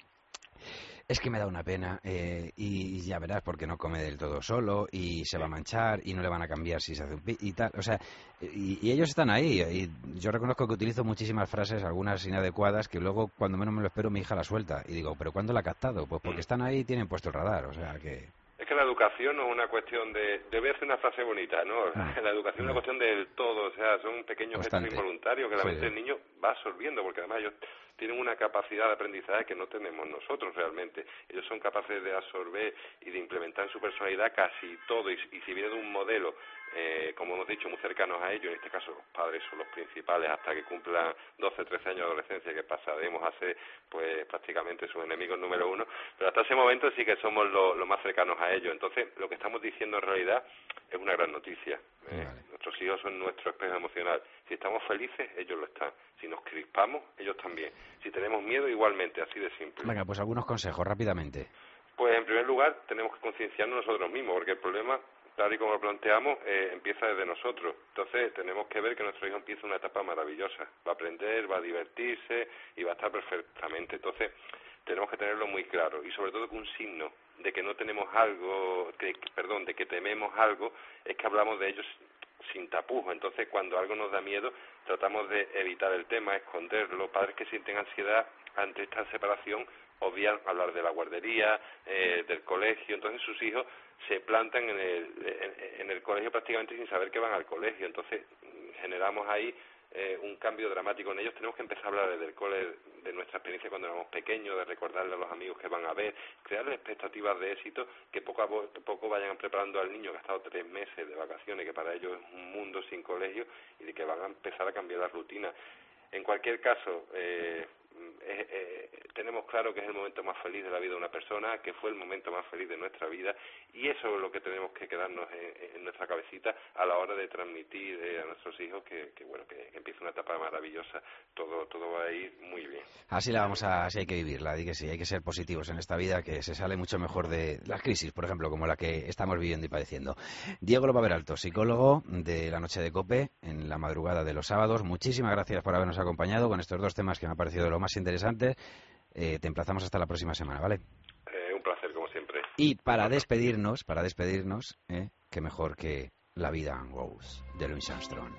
es que me da una pena eh, y ya verás porque no come del todo solo y se va a manchar y no le van a cambiar si se hace un pi y tal. O sea, y, y ellos están ahí. Y yo reconozco que utilizo muchísimas frases, algunas inadecuadas, que luego cuando menos me lo espero mi hija la suelta. Y digo, ¿pero cuándo la ha captado? Pues porque están ahí y tienen puesto el radar. O sea que... Es que la educación no es una cuestión de... Yo voy a hacer una frase bonita, ¿no? Ah, La educación es una cuestión del todo, o sea, son pequeños Constante. gestos involuntarios que la Sí. mente del niño va absorbiendo, porque además ellos tienen una capacidad de aprendizaje que no tenemos nosotros realmente. Ellos son capaces de absorber y de implementar en su personalidad casi todo, y, y si viene de un modelo, eh, como hemos dicho, muy cercanos a ellos, en este caso los padres son los principales hasta que cumplan doce, trece años de adolescencia, que pasaremos a ser pues prácticamente sus enemigos número uno, pero hasta ese momento sí que somos los lo más cercanos a ellos. Entonces, lo que estamos diciendo en realidad es una gran noticia. Eh, Vale. Nuestros hijos son nuestro espejo emocional. Si estamos felices, ellos lo están. Si nos crispamos, ellos también. Si tenemos miedo, igualmente, así de simple. Venga, pues algunos consejos rápidamente. Pues en primer lugar tenemos que concienciarnos nosotros mismos, porque el problema, tal y como lo planteamos, eh, empieza desde nosotros. Entonces tenemos que ver que nuestro hijo empieza una etapa maravillosa. Va a aprender, va a divertirse y va a estar perfectamente. Entonces tenemos que tenerlo muy claro, y sobre todo que un signo de que no tenemos algo, que, perdón, de que tememos algo, es que hablamos de ellos sin tapujos. Entonces, cuando algo nos da miedo, tratamos de evitar el tema, esconderlo. Padres que sienten ansiedad ante esta separación obvian hablar de la guardería, eh, del colegio. Entonces, sus hijos se plantan en el, en, en el colegio prácticamente sin saber que van al colegio. Entonces, generamos ahí eh, un cambio dramático en ellos. Tenemos que empezar a hablar desde el cole, de nuestra experiencia cuando éramos pequeños, de recordarle a los amigos que van a ver, crearle expectativas de éxito que poco a poco vayan preparando al niño que ha estado tres meses de vacaciones, que para ellos es un mundo sin colegio, y de que van a empezar a cambiar la rutina. En cualquier caso, eh, eh, eh, tenemos claro que es el momento más feliz de la vida de una persona, que fue el momento más feliz de nuestra vida, y eso es lo que tenemos que quedarnos en, en nuestra cabecita a la hora de transmitir eh, a nuestros hijos que, que bueno, que, que empiece una etapa maravillosa. Todo todo va a ir muy bien. Así la vamos a, así hay que vivirla, di que sí, hay que ser positivos en esta vida, que se sale mucho mejor de las crisis, por ejemplo, como la que estamos viviendo y padeciendo. Diego López Peralto, psicólogo de la Noche de COPE, en la madrugada de los sábados. Muchísimas gracias por habernos acompañado con estos dos temas que me han parecido lo más interesantes. Eh, te emplazamos hasta la próxima semana, ¿vale? Eh, un placer, como siempre. Y para despedirnos, para despedirnos, eh, qué mejor que La vida goes, de Louis Armstrong.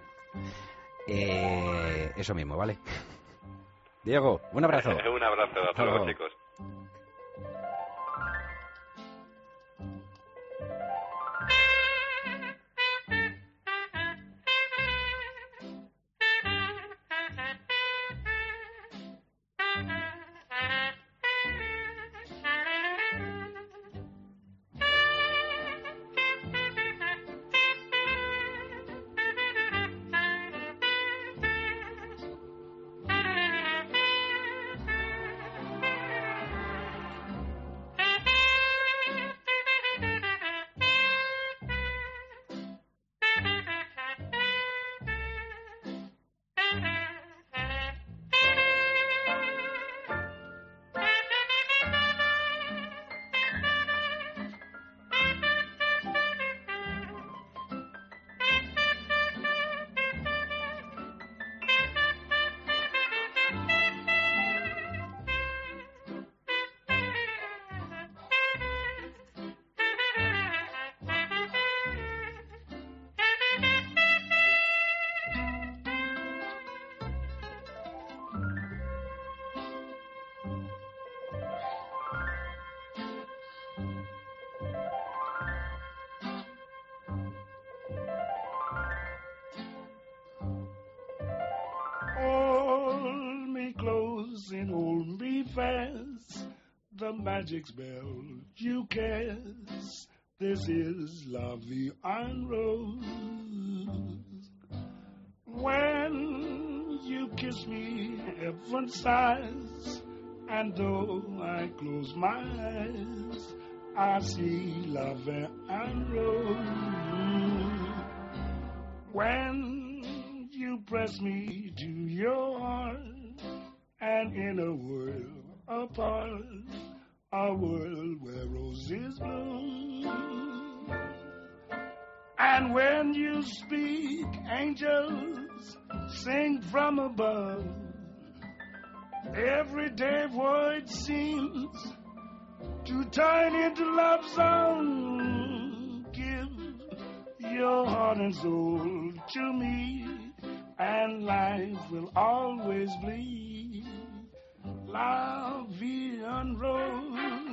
Eh, eso mismo, ¿vale? Diego, un abrazo. Un abrazo, hasta luego, luego. chicos. Hold me close and hold me fast. The magic spell you cast. This is La Vie en Rose. When you kiss me, heaven sighs, and though I close my eyes, I see La Vie en Rose. When you press me to your heart And in a world apart, a world where roses bloom. And when you speak, angels sing from above. Everyday void seems to turn into love song. Give your heart and soul to me, and life will always be la vie en rose.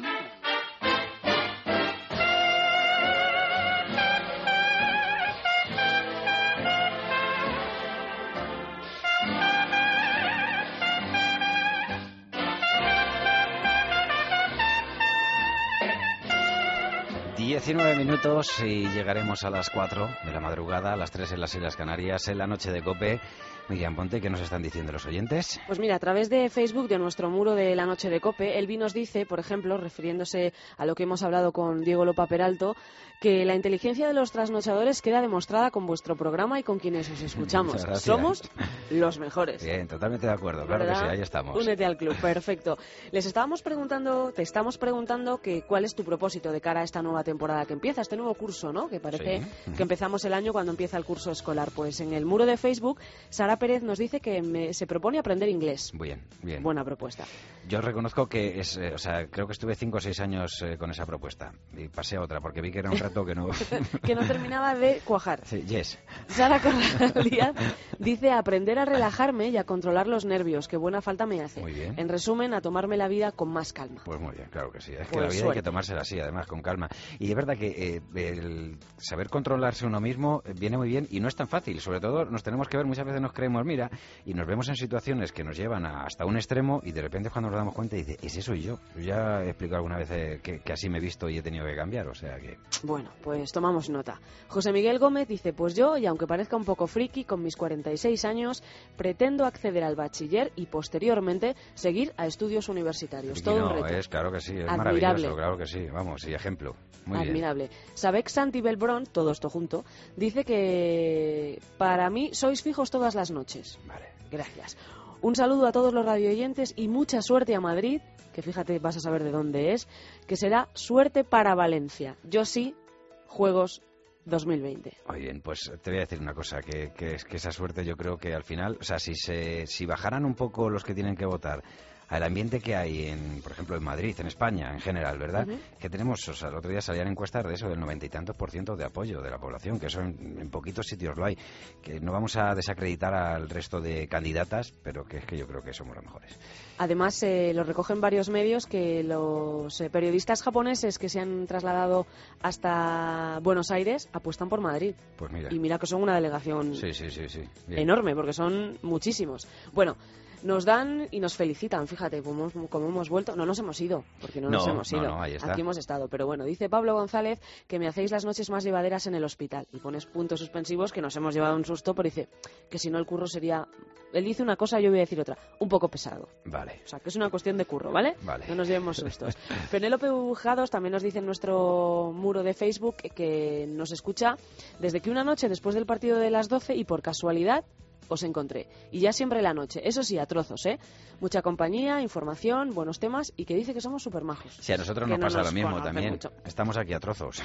diecinueve minutos y llegaremos a las cuatro de la madrugada, a las tres en las Islas Canarias, en la noche de COPE. Miriam Ponte, ¿qué nos están diciendo los oyentes? Pues mira, a través de Facebook, de nuestro muro de la noche de COPE, Elvi nos dice, por ejemplo, refiriéndose a lo que hemos hablado con Diego Lopa Peralto, que la inteligencia de los trasnochadores queda demostrada con vuestro programa y con quienes os escuchamos. Somos los mejores. Bien, totalmente de acuerdo, claro que sí, ahí estamos. Únete al club, perfecto. Les estábamos preguntando, te estamos preguntando que cuál es tu propósito de cara a esta nueva temporada que empieza, este nuevo curso, ¿no? Que parece sí. que empezamos el año cuando empieza el curso escolar. Pues en el muro de Facebook, Sara Pérez nos dice que me, se propone aprender inglés. Bien, bien. Buena propuesta. Yo reconozco que es, eh, o sea, creo que estuve cinco o seis años eh, con esa propuesta y pasé a otra porque vi que era un rato que no... que no terminaba de cuajar. Sí, yes. Sara Corral Díaz dice aprender a relajarme y a controlar los nervios, que buena falta me hace. Muy bien. En resumen, a tomarme la vida con más calma. Pues muy bien, claro que sí. Es que pues la vida suerte. hay que tomársela así, además, con calma. Y es verdad que eh, el saber controlarse uno mismo viene muy bien y no es tan fácil. Sobre todo nos tenemos que ver, muchas veces nos creemos, mira, y nos vemos en situaciones que nos llevan a, hasta un extremo y de repente cuando nos damos cuenta dice, ese soy yo. Yo ya he explicado alguna vez eh, que, que así me he visto y he tenido que cambiar, o sea que... Bueno, pues tomamos nota. José Miguel Gómez dice, pues yo, y aunque parezca un poco friki, con mis cuarenta y seis años, pretendo acceder al bachiller y posteriormente seguir a estudios universitarios. Friki Todo no, un reto. es, claro que sí, es Admirable. maravilloso, claro que sí, vamos, y ejemplo. Muy Admirable. bien. Sabek Santi Belbrón, todo esto junto, dice que para mí sois fijos todas las noches. Vale. Gracias. Un saludo a todos los radioyentes y mucha suerte a Madrid, que fíjate, vas a saber de dónde es, que será suerte para Valencia. Yo sí, Juegos dos mil veinte. Muy bien, pues te voy a decir una cosa, que, que es que esa suerte yo creo que al final, o sea, si se si bajaran un poco los que tienen que votar al ambiente que hay, en, por ejemplo, en Madrid, en España, en general, ¿verdad? Uh-huh. Que tenemos, o sea, el otro día salían encuestas de eso, del noventa y tantos por ciento de apoyo de la población, que eso en, en poquitos sitios lo hay. Que no vamos a desacreditar al resto de candidatas, pero que es que yo creo que somos los mejores. Además, eh, lo recogen varios medios que los eh, periodistas japoneses que se han trasladado hasta Buenos Aires apuestan por Madrid. Pues mira. Y mira que son una delegación sí, sí, sí, sí. enorme, porque son muchísimos. Bueno, nos dan y nos felicitan, fíjate, como, como hemos vuelto, no nos hemos ido, porque no, no nos hemos ido, no, no, ahí está. Aquí hemos estado, pero bueno, dice Pablo González que me hacéis las noches más llevaderas en el hospital, y pones puntos suspensivos que nos hemos llevado un susto, pero dice que si no el curro sería, él dice una cosa, yo voy a decir otra, un poco pesado. Vale. O sea, que es una cuestión de curro, ¿vale? Vale. No nos llevemos sustos. Penélope Bujados también nos dice en nuestro muro de Facebook que nos escucha desde que una noche después del partido de las doce y por casualidad os encontré. Y ya siempre la noche. Eso sí, a trozos, ¿eh? Mucha compañía, información, buenos temas y que dice que somos súper majos. Sí, a nosotros nos no pasa nos lo mismo también. Mucho. Estamos aquí a trozos.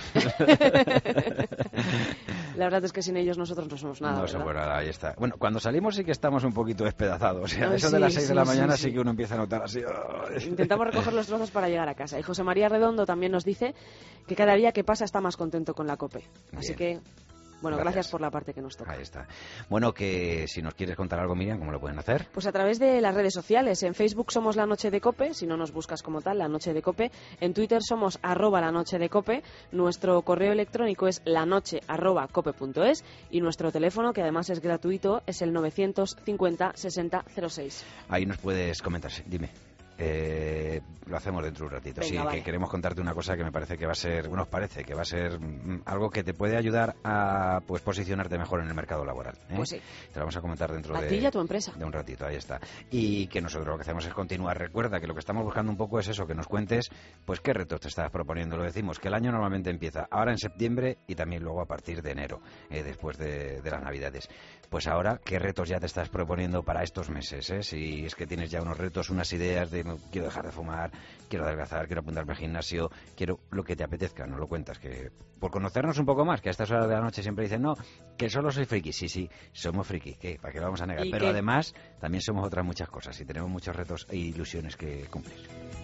La verdad es que sin ellos nosotros no somos nada. No somos nada, ahí está. Bueno, cuando salimos sí que estamos un poquito despedazados. O sea, Ay, eso sí, de las seis sí, de la sí, mañana sí. sí que uno empieza a notar así. Intentamos recoger los trozos para llegar a casa. Y José María Redondo también nos dice que cada día que pasa está más contento con la COPE. Así Bien. que... Bueno, gracias. gracias por la parte que nos toca. Ahí está. Bueno, que si nos quieres contar algo, Miriam, ¿cómo lo pueden hacer? Pues a través de las redes sociales. En Facebook somos La Noche de COPE, si no nos buscas como tal, La Noche de COPE. En Twitter somos arroba La Noche de COPE. Nuestro correo electrónico es lanoche arroba cope punto es. Y nuestro teléfono, que además es gratuito, es el novecientos cincuenta sesenta cero seis. Ahí nos puedes comentar, dime. Eh, lo hacemos dentro de un ratito. Venga, sí, vale. que queremos contarte una cosa que me parece que va a ser, bueno, os parece que va a ser mm, algo que te puede ayudar a pues posicionarte mejor en el mercado laboral. ¿eh? Pues sí. Te lo vamos a comentar dentro A de, ti y a tu empresa. de un ratito, ahí está. Y que nosotros lo que hacemos es continuar. Recuerda que lo que estamos buscando un poco es eso, que nos cuentes pues qué retos te estás proponiendo. Lo decimos, que el año normalmente empieza ahora en septiembre y también luego a partir de enero, eh, después de, de las Navidades. Pues ahora, ¿qué retos ya te estás proponiendo para estos meses? Eh? Si es que tienes ya unos retos, unas ideas de no, quiero dejar de fumar, quiero adelgazar, quiero apuntarme al gimnasio, quiero lo que te apetezca, no lo cuentas, que por conocernos un poco más, que a estas horas de la noche siempre dicen, no, que solo soy friki. Sí, sí, somos friki, ¿qué? ¿Para qué lo vamos a negar? ¿Y Pero qué? además, también somos otras muchas cosas y tenemos muchos retos e ilusiones que cumplir.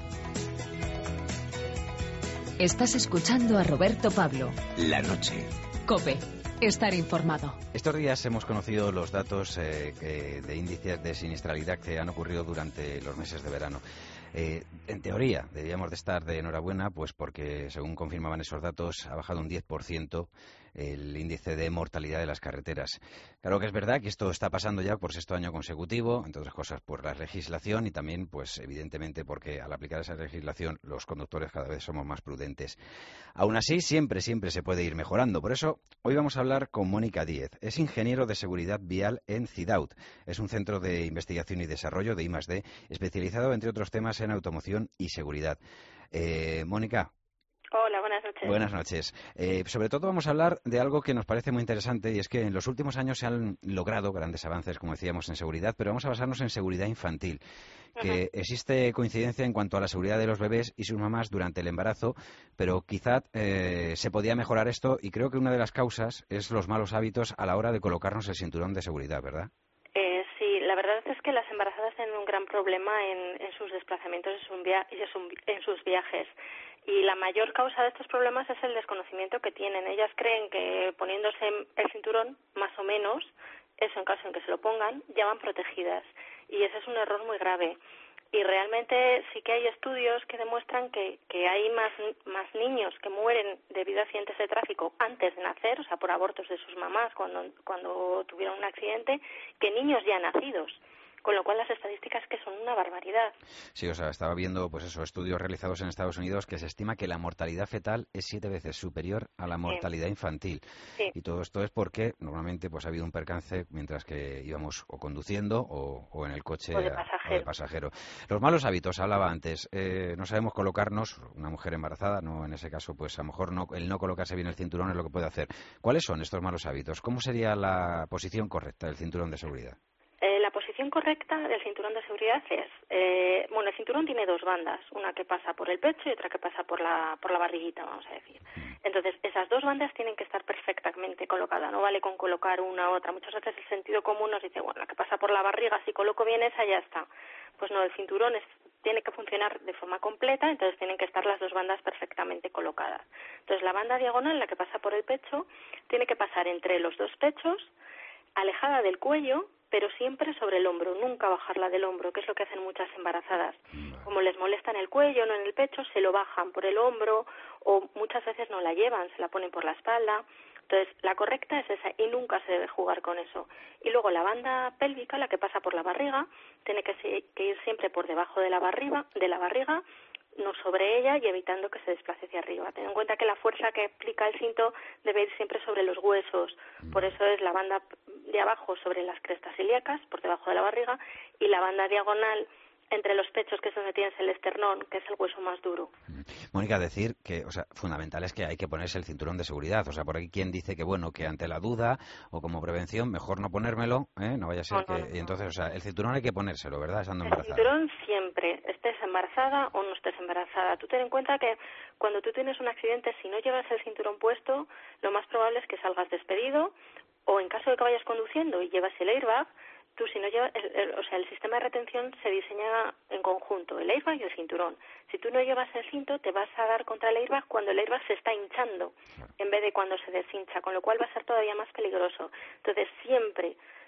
Estás escuchando a Roberto Pablo. La noche. COPE. Estar informado. Estos días hemos conocido los datos eh, que- de índices de siniestralidad que han ocurrido durante los meses de verano. Eh, en teoría, deberíamos de estar de enhorabuena, pues porque, según confirmaban esos datos, ha bajado un diez por ciento el índice de mortalidad de las carreteras. Claro que es verdad que esto está pasando ya por sexto año consecutivo, entre otras cosas por la legislación y también, pues evidentemente, porque al aplicar esa legislación los conductores cada vez somos más prudentes. Aún así, siempre, siempre se puede ir mejorando. Por eso, hoy vamos a hablar con Mónica Díez. Es ingeniero de seguridad vial en CIDAUT. Es un centro de investigación y desarrollo de I más D, especializado, entre otros temas, en automoción y seguridad. Eh, Mónica. Hola, buenas noches. Buenas noches. Eh, sobre todo vamos a hablar de algo que nos parece muy interesante y es que en los últimos años se han logrado grandes avances, como decíamos, en seguridad, pero vamos a basarnos en seguridad infantil, que Ujú. existe coincidencia en cuanto a la seguridad de los bebés y sus mamás durante el embarazo, pero quizá eh, se podía mejorar esto y creo que una de las causas es los malos hábitos a la hora de colocarnos el cinturón de seguridad, ¿verdad? Eh, sí, la verdad es que las embarazadas tienen un gran problema en, en sus desplazamientos en sus via- y en su- en sus viajes. Y la mayor causa de estos problemas es el desconocimiento que tienen. Ellas creen que poniéndose el cinturón, más o menos, eso en caso en que se lo pongan, ya van protegidas. Y ese es un error muy grave. Y realmente sí que hay estudios que demuestran que, que hay más, más niños que mueren debido a accidentes de tráfico antes de nacer, o sea, por abortos de sus mamás cuando, cuando tuvieron un accidente, que niños ya nacidos. Con lo cual las estadísticas que son una barbaridad. Sí, o sea, estaba viendo pues eso, estudios realizados en Estados Unidos que se estima que la mortalidad fetal es siete veces superior a la mortalidad infantil. Sí. Y todo esto es porque normalmente pues ha habido un percance mientras que íbamos o conduciendo o, o en el coche O de a- pasajero. o de pasajero. Los malos hábitos, hablaba antes, eh, no sabemos colocarnos, una mujer embarazada, no en ese caso, pues a lo mejor no, el no colocarse bien el cinturón es lo que puede hacer. ¿Cuáles son estos malos hábitos? ¿Cómo sería la posición correcta del cinturón de seguridad? Eh, la posición correcta del cinturón de seguridad es, eh, bueno, el cinturón tiene dos bandas, una que pasa por el pecho y otra que pasa por la por la barriguita, vamos a decir. Entonces, esas dos bandas tienen que estar perfectamente colocadas, no vale con colocar una u otra. Muchas veces el sentido común nos dice, bueno, la que pasa por la barriga, si coloco bien esa, ya está. Pues no, el cinturón es, tiene que funcionar de forma completa, entonces tienen que estar las dos bandas perfectamente colocadas. Entonces, la banda diagonal, la que pasa por el pecho, tiene que pasar entre los dos pechos, alejada del cuello, pero siempre sobre el hombro, nunca bajarla del hombro, que es lo que hacen muchas embarazadas. Como les molesta en el cuello, no en el pecho, se lo bajan por el hombro o muchas veces no la llevan, se la ponen por la espalda. Entonces, la correcta es esa y nunca se debe jugar con eso. Y luego la banda pélvica, la que pasa por la barriga, tiene que, se- que ir siempre por debajo de la barriga, de la barriga, no sobre ella y evitando que se desplace hacia arriba. Ten en cuenta que la fuerza que aplica el cinto debe ir siempre sobre los huesos. Por eso es la banda de abajo sobre las crestas ilíacas, por debajo de la barriga, y la banda diagonal entre los pechos, que es donde tienes el esternón, que es el hueso más duro. Mónica, decir que, o sea, fundamental es que hay que ponerse el cinturón de seguridad. O sea, por aquí quien dice que, bueno, que ante la duda o como prevención, mejor no ponérmelo, ¿eh? No vaya a ser No, que... no, no. Y entonces, o sea, el cinturón hay que ponérselo, ¿verdad? Estando El embarazada. cinturón siempre, estés embarazada o no estés embarazada. Tú ten en cuenta que cuando tú tienes un accidente, si no llevas el cinturón puesto, lo más probable es que salgas despedido, o en caso de que vayas conduciendo y llevas el airbag, tú si no llevas, el, el- o sea, el sistema de retención se diseña en conjunto, el airbag y el cinturón. Si tú no llevas el cinto, te vas a dar contra el airbag cuando el airbag se está hinchando, en vez de cuando se deshincha, con lo cual va a ser todavía más peligroso. Entonces, siempre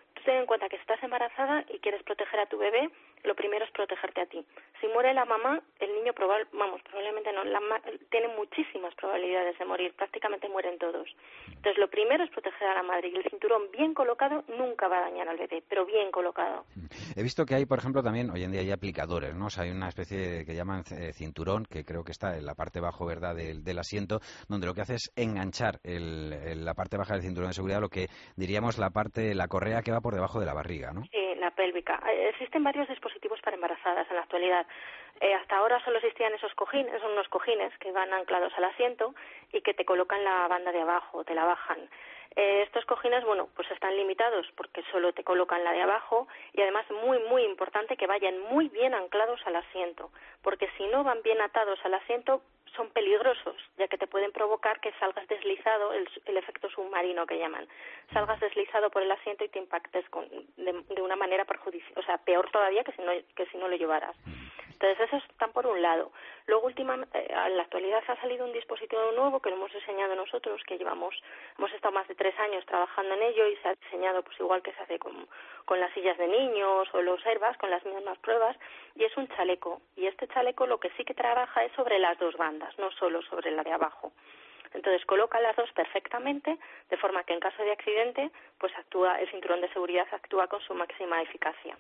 Tú ten en cuenta que si estás embarazada y quieres proteger a tu bebé, lo primero es protegerte a ti. Si muere la mamá, el niño probable, vamos, probablemente no, la ma- tiene muchísimas probabilidades de morir, prácticamente mueren todos. Entonces, lo primero es proteger a la madre y el cinturón bien colocado nunca va a dañar al bebé, pero bien colocado. He visto que hay, por ejemplo, también hoy en día hay aplicadores, ¿no? O sea, hay una especie de, que llaman eh, cinturón, que creo que está en la parte bajo, ¿verdad?, del, del asiento, donde lo que hace es enganchar el, el, la parte baja del cinturón de seguridad, lo que diríamos la parte, la correa que va por debajo de la barriga, ¿no? Sí, la pélvica. Eh, Existen varios dispositivos para embarazadas en la actualidad. Eh, hasta ahora solo existían esos cojines, son unos cojines que van anclados al asiento y que te colocan la banda de abajo, te la bajan. Eh, estos cojines, bueno, pues están limitados porque solo te colocan la de abajo y además muy, muy importante que vayan muy bien anclados al asiento, porque si no van bien atados al asiento son peligrosos, ya que te pueden provocar que salgas deslizado, el, el efecto submarino que llaman, salgas deslizado por el asiento y te impactes con, de, de una manera perjudicial, o sea, peor todavía que si no, que si no lo llevaras. Entonces, esos están por un lado. Luego, últimamente, eh, en la actualidad ha salido un dispositivo nuevo que lo hemos diseñado nosotros, que llevamos, hemos estado más de tres años trabajando en ello y se ha diseñado pues igual que se hace con, con las sillas de niños o los Airbus, con las mismas pruebas, y es un chaleco. Y este chaleco lo que sí que trabaja es sobre las dos bandas, no solo sobre la de abajo. Entonces coloca las dos perfectamente, de forma que en caso de accidente, pues actúa, el cinturón de seguridad actúa con su máxima eficacia.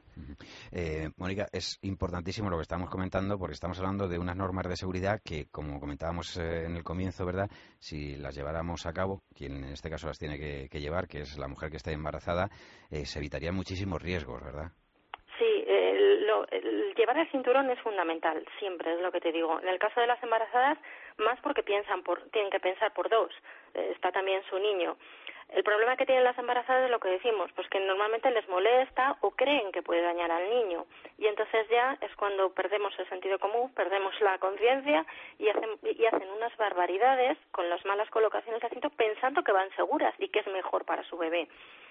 Eh, Mónica, es importantísimo lo que estamos comentando porque estamos hablando de unas normas de seguridad que, como comentábamos eh, en el comienzo, ¿verdad? Si las lleváramos a cabo, quien en este caso las tiene que, que llevar, que es la mujer que esté embarazada, eh, se evitarían muchísimos riesgos, ¿verdad? Sí, el, lo, el llevar el cinturón es fundamental, siempre es lo que te digo. En el caso de las embarazadas, más porque piensan por, tienen que pensar por dos. Eh, está también su niño. El problema que tienen las embarazadas es lo que decimos, pues que normalmente les molesta o creen que puede dañar al niño. Y entonces ya es cuando perdemos el sentido común, perdemos la conciencia y hacen, y hacen unas barbaridades con las malas colocaciones de cinto pensando que van seguras y que es mejor para su bebé.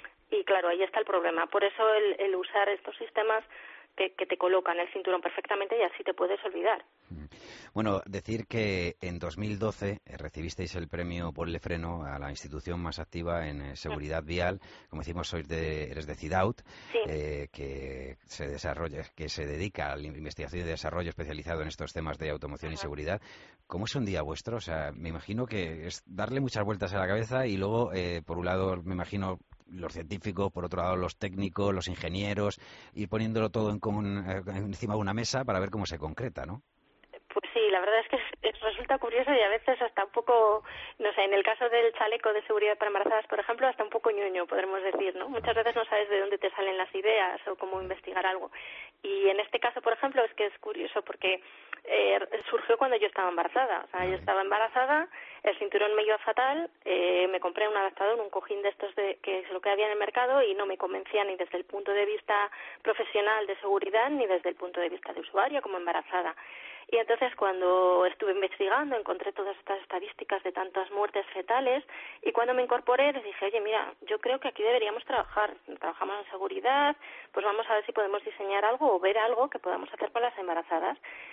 Y claro, ahí está el problema. Por eso el, el usar estos sistemas que, que te colocan el cinturón perfectamente y así te puedes olvidar. Bueno, decir que en dos mil doce recibisteis el premio Ponle Freno a la institución más activa en eh, seguridad vial. Como decimos, sois de, eres de CIDAUT, sí. eh, que se desarrolla, que se dedica a la investigación y desarrollo especializado en estos temas de automoción Ajá. y seguridad. ¿Cómo es un día vuestro? O sea, me imagino que es darle muchas vueltas a la cabeza y luego, eh, por un lado, me imagino los científicos, por otro lado los técnicos, los ingenieros, ir poniéndolo todo en común, eh, encima de una mesa para ver cómo se concreta, ¿no? Pues sí, la verdad es que es, es, resulta curioso y a veces hasta un poco, no sé, en el caso del chaleco de seguridad para embarazadas, por ejemplo, hasta un poco ñoño, podremos decir, ¿no? Muchas veces no sabes de dónde te salen las ideas o cómo investigar algo. Y en este caso, por ejemplo, es que es curioso porque eh, surgió cuando yo estaba embarazada. O sea, yo estaba embarazada, el cinturón me iba fatal, eh, me compré un adaptador, un cojín de estos de, que es lo que había en el mercado y no me convencía ni desde el punto de vista profesional de seguridad ni desde el punto de vista de usuario como embarazada. Y entonces cuando estuve investigando encontré todas estas estadísticas de tantas muertes fetales y cuando me incorporé les dije, oye, mira, yo creo que aquí deberíamos trabajar, trabajamos en seguridad, pues vamos a ver si podemos diseñar algo o ver algo que podamos hacer con las embarazadas.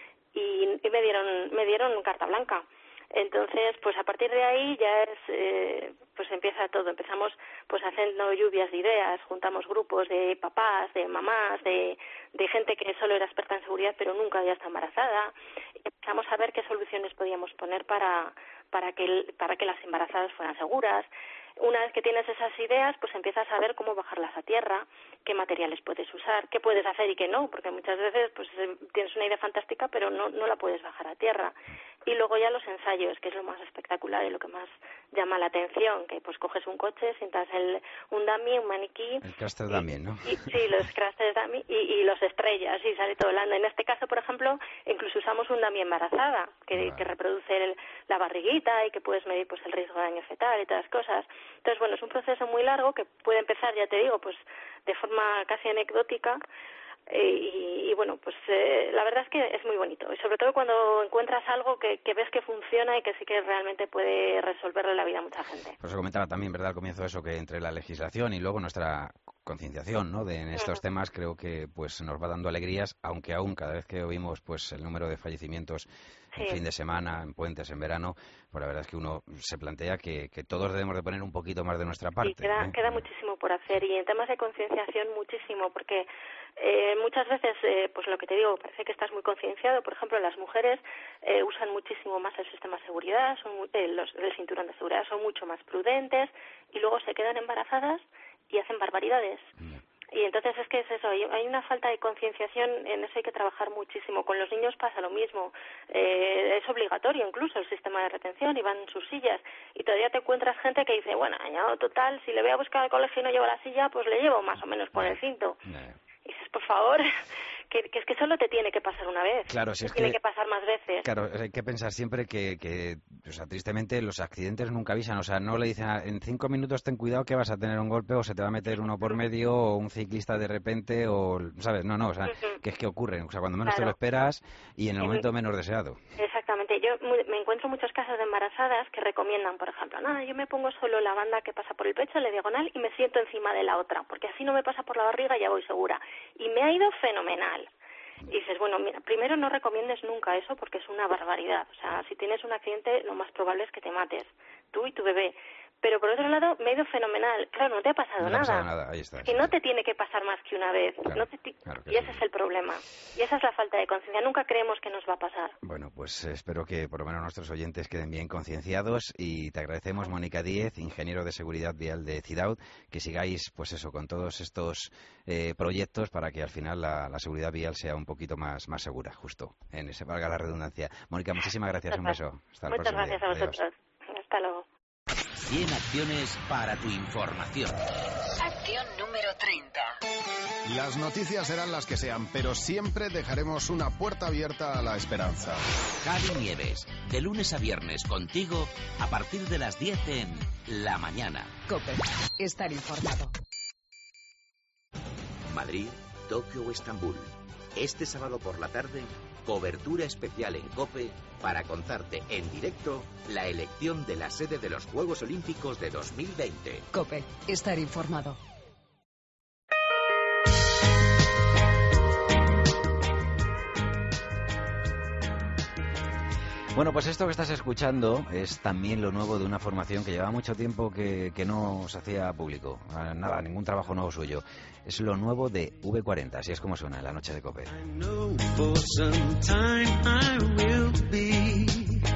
Y, y me dieron me dieron carta blanca. Entonces, pues a partir de ahí ya es, eh, pues empieza todo. Empezamos pues haciendo lluvias de ideas, juntamos grupos de papás, de mamás, de, de gente que solo era experta en seguridad pero nunca había estado embarazada. Y empezamos a ver qué soluciones podíamos poner para, para, que, para que las embarazadas fueran seguras. Una vez que tienes esas ideas, pues empiezas a ver cómo bajarlas a tierra, qué materiales puedes usar, qué puedes hacer y qué no, porque muchas veces pues tienes una idea fantástica pero no, no la puedes bajar a tierra. Y luego ya los ensayos, que es lo más espectacular y lo que más llama la atención, que pues coges un coche, sientas el, un dummy, un maniquí. El cluster dummy, ¿no? Y, sí, los cluster dummy y, y los estrellas y sale todo volando. En este caso, por ejemplo, incluso usamos un dummy embarazada, que, vale. que reproduce el, la barriguita y que puedes medir pues el riesgo de daño fetal y todas las cosas. Entonces, bueno, es un proceso muy largo que puede empezar, ya te digo, pues de forma casi anecdótica. Eh, y, y bueno, pues eh, la verdad es que es muy bonito y sobre todo cuando encuentras algo que, que ves que funciona y que sí que realmente puede resolverle la vida a mucha gente. Por eso comentaba también, ¿verdad?, al comienzo eso, que entre la legislación y luego nuestra concienciación, ¿no?, de en estos temas, creo que pues nos va dando alegrías, aunque aún cada vez que oímos pues el número de fallecimientos en Sí. fin de semana, en puentes, en verano, pues la verdad es que uno se plantea que, que todos debemos de poner un poquito más de nuestra parte. Sí, queda, ¿eh? queda muchísimo por hacer y en temas de concienciación muchísimo, porque eh, muchas veces, eh, pues lo que te digo, parece que estás muy concienciado. Por ejemplo, las mujeres eh, usan muchísimo más el sistema de seguridad, son muy- eh, los, el cinturón de seguridad, son mucho más prudentes y luego se quedan embarazadas y hacen barbaridades. Y entonces es que es eso, hay hay una falta de concienciación, en eso hay que trabajar muchísimo. Con los niños pasa lo mismo, eh, es obligatorio incluso el sistema de retención y van en sus sillas y todavía te encuentras gente que dice, bueno, añado total, si le voy a buscar al colegio y no llevo la silla, pues le llevo más o menos con el cinto. Y dices, por favor, que, que es que solo te tiene que pasar una vez, Claro, si es tiene que- que pasar más veces. Claro, hay que pensar siempre que, que, o sea, tristemente los accidentes nunca avisan, o sea, no le dicen, "Ah, en cinco minutos ten cuidado que vas a tener un golpe o se te va a meter uno por medio o un ciclista de repente o, ¿sabes? No, no, o sea, Ujú. que es que ocurren, o sea, cuando menos te Claro. lo esperas y en el Sí. momento menos deseado. Exactamente. Yo mu- me encuentro muchos casos de embarazadas que recomiendan, por ejemplo, nada, yo me pongo solo la banda que pasa por el pecho, la diagonal, y me siento encima de la otra, porque así no me pasa por la barriga y ya voy segura. Y me ha ido fenomenal. Y dices, bueno, mira, primero no recomiendes nunca eso porque es una barbaridad. O sea, si tienes un accidente, lo más probable es que te mates, tú y tu bebé. Pero por otro lado, me ha ido fenomenal. Claro, no te ha pasado No te ha nada. pasado nada, ahí está. Que no te tiene que pasar más que una vez. Claro, No te ti- claro que y ese es el problema. Y esa es la falta de conciencia. Nunca creemos que nos va a pasar. Bueno, pues eh, espero que por lo menos nuestros oyentes queden bien concienciados y te agradecemos, Mónica Díez, ingeniero de seguridad vial de Cidaud, que sigáis, pues eso, con todos estos eh, proyectos para que al final la, la seguridad vial sea un poquito más, más segura, justo, en ese valga la redundancia. Mónica, muchísimas gracias, un beso. Hasta el Muchas próximo gracias día. a Adiós. vosotros. Hasta luego. cien acciones para tu información. Acción número treinta. Las noticias serán las que sean, pero siempre dejaremos una puerta abierta a la esperanza. Javi Nieves, de lunes a viernes contigo a partir de las diez en La Mañana. COPE. Estar informado. Madrid, Tokio o Estambul. Este sábado por la tarde, cobertura especial en COPE para contarte en directo la elección de la sede de los Juegos Olímpicos de dos mil veinte. COPE. Estar informado. Bueno, pues esto que estás escuchando es también lo nuevo de una formación que lleva mucho tiempo que, que no se hacía público. Ah, Nada, ningún trabajo nuevo suyo. Es lo nuevo de V cuarenta, así es como suena en la noche de COPE. know for some time I will be.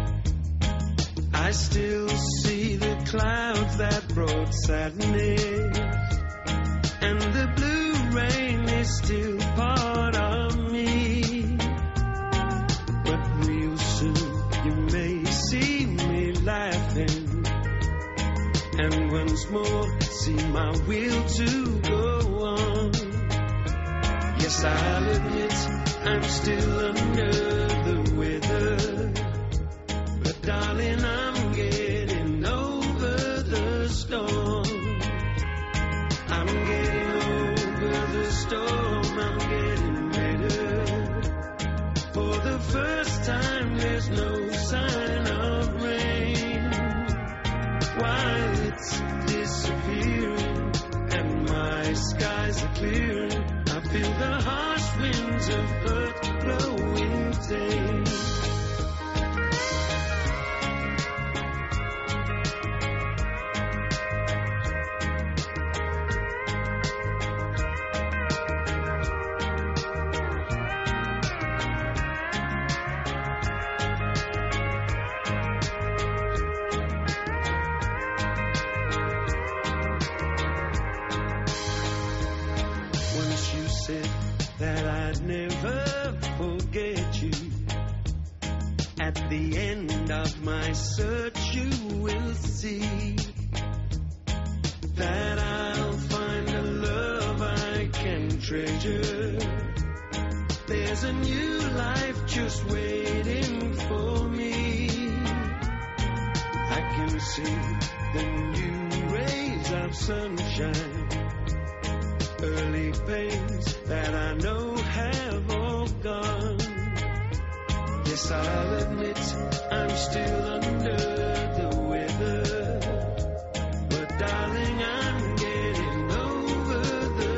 I still see the clouds that brought sadness, and the blue rain is still part of me. But real soon you may see me laughing, and once more see my will to go on. Yes, I'll admit I'm still under the weather, but darling, I'm getting over the storm. I'm getting over the storm, I'm getting better. For the first time, there's no sign of rain, while it's disappearing and my skies are clearing. I feel the harsh winds of hurt blowing day. Once you said that I'd never forget you. At the end of my search you will see that I'll find a love I can treasure. There's a new life just waiting for me. I can see the new rays of sunshine, early pains that I know have all gone. Yes, I'll admit I'm still under the weather, but darling, I'm getting over the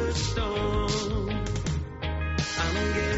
Come and get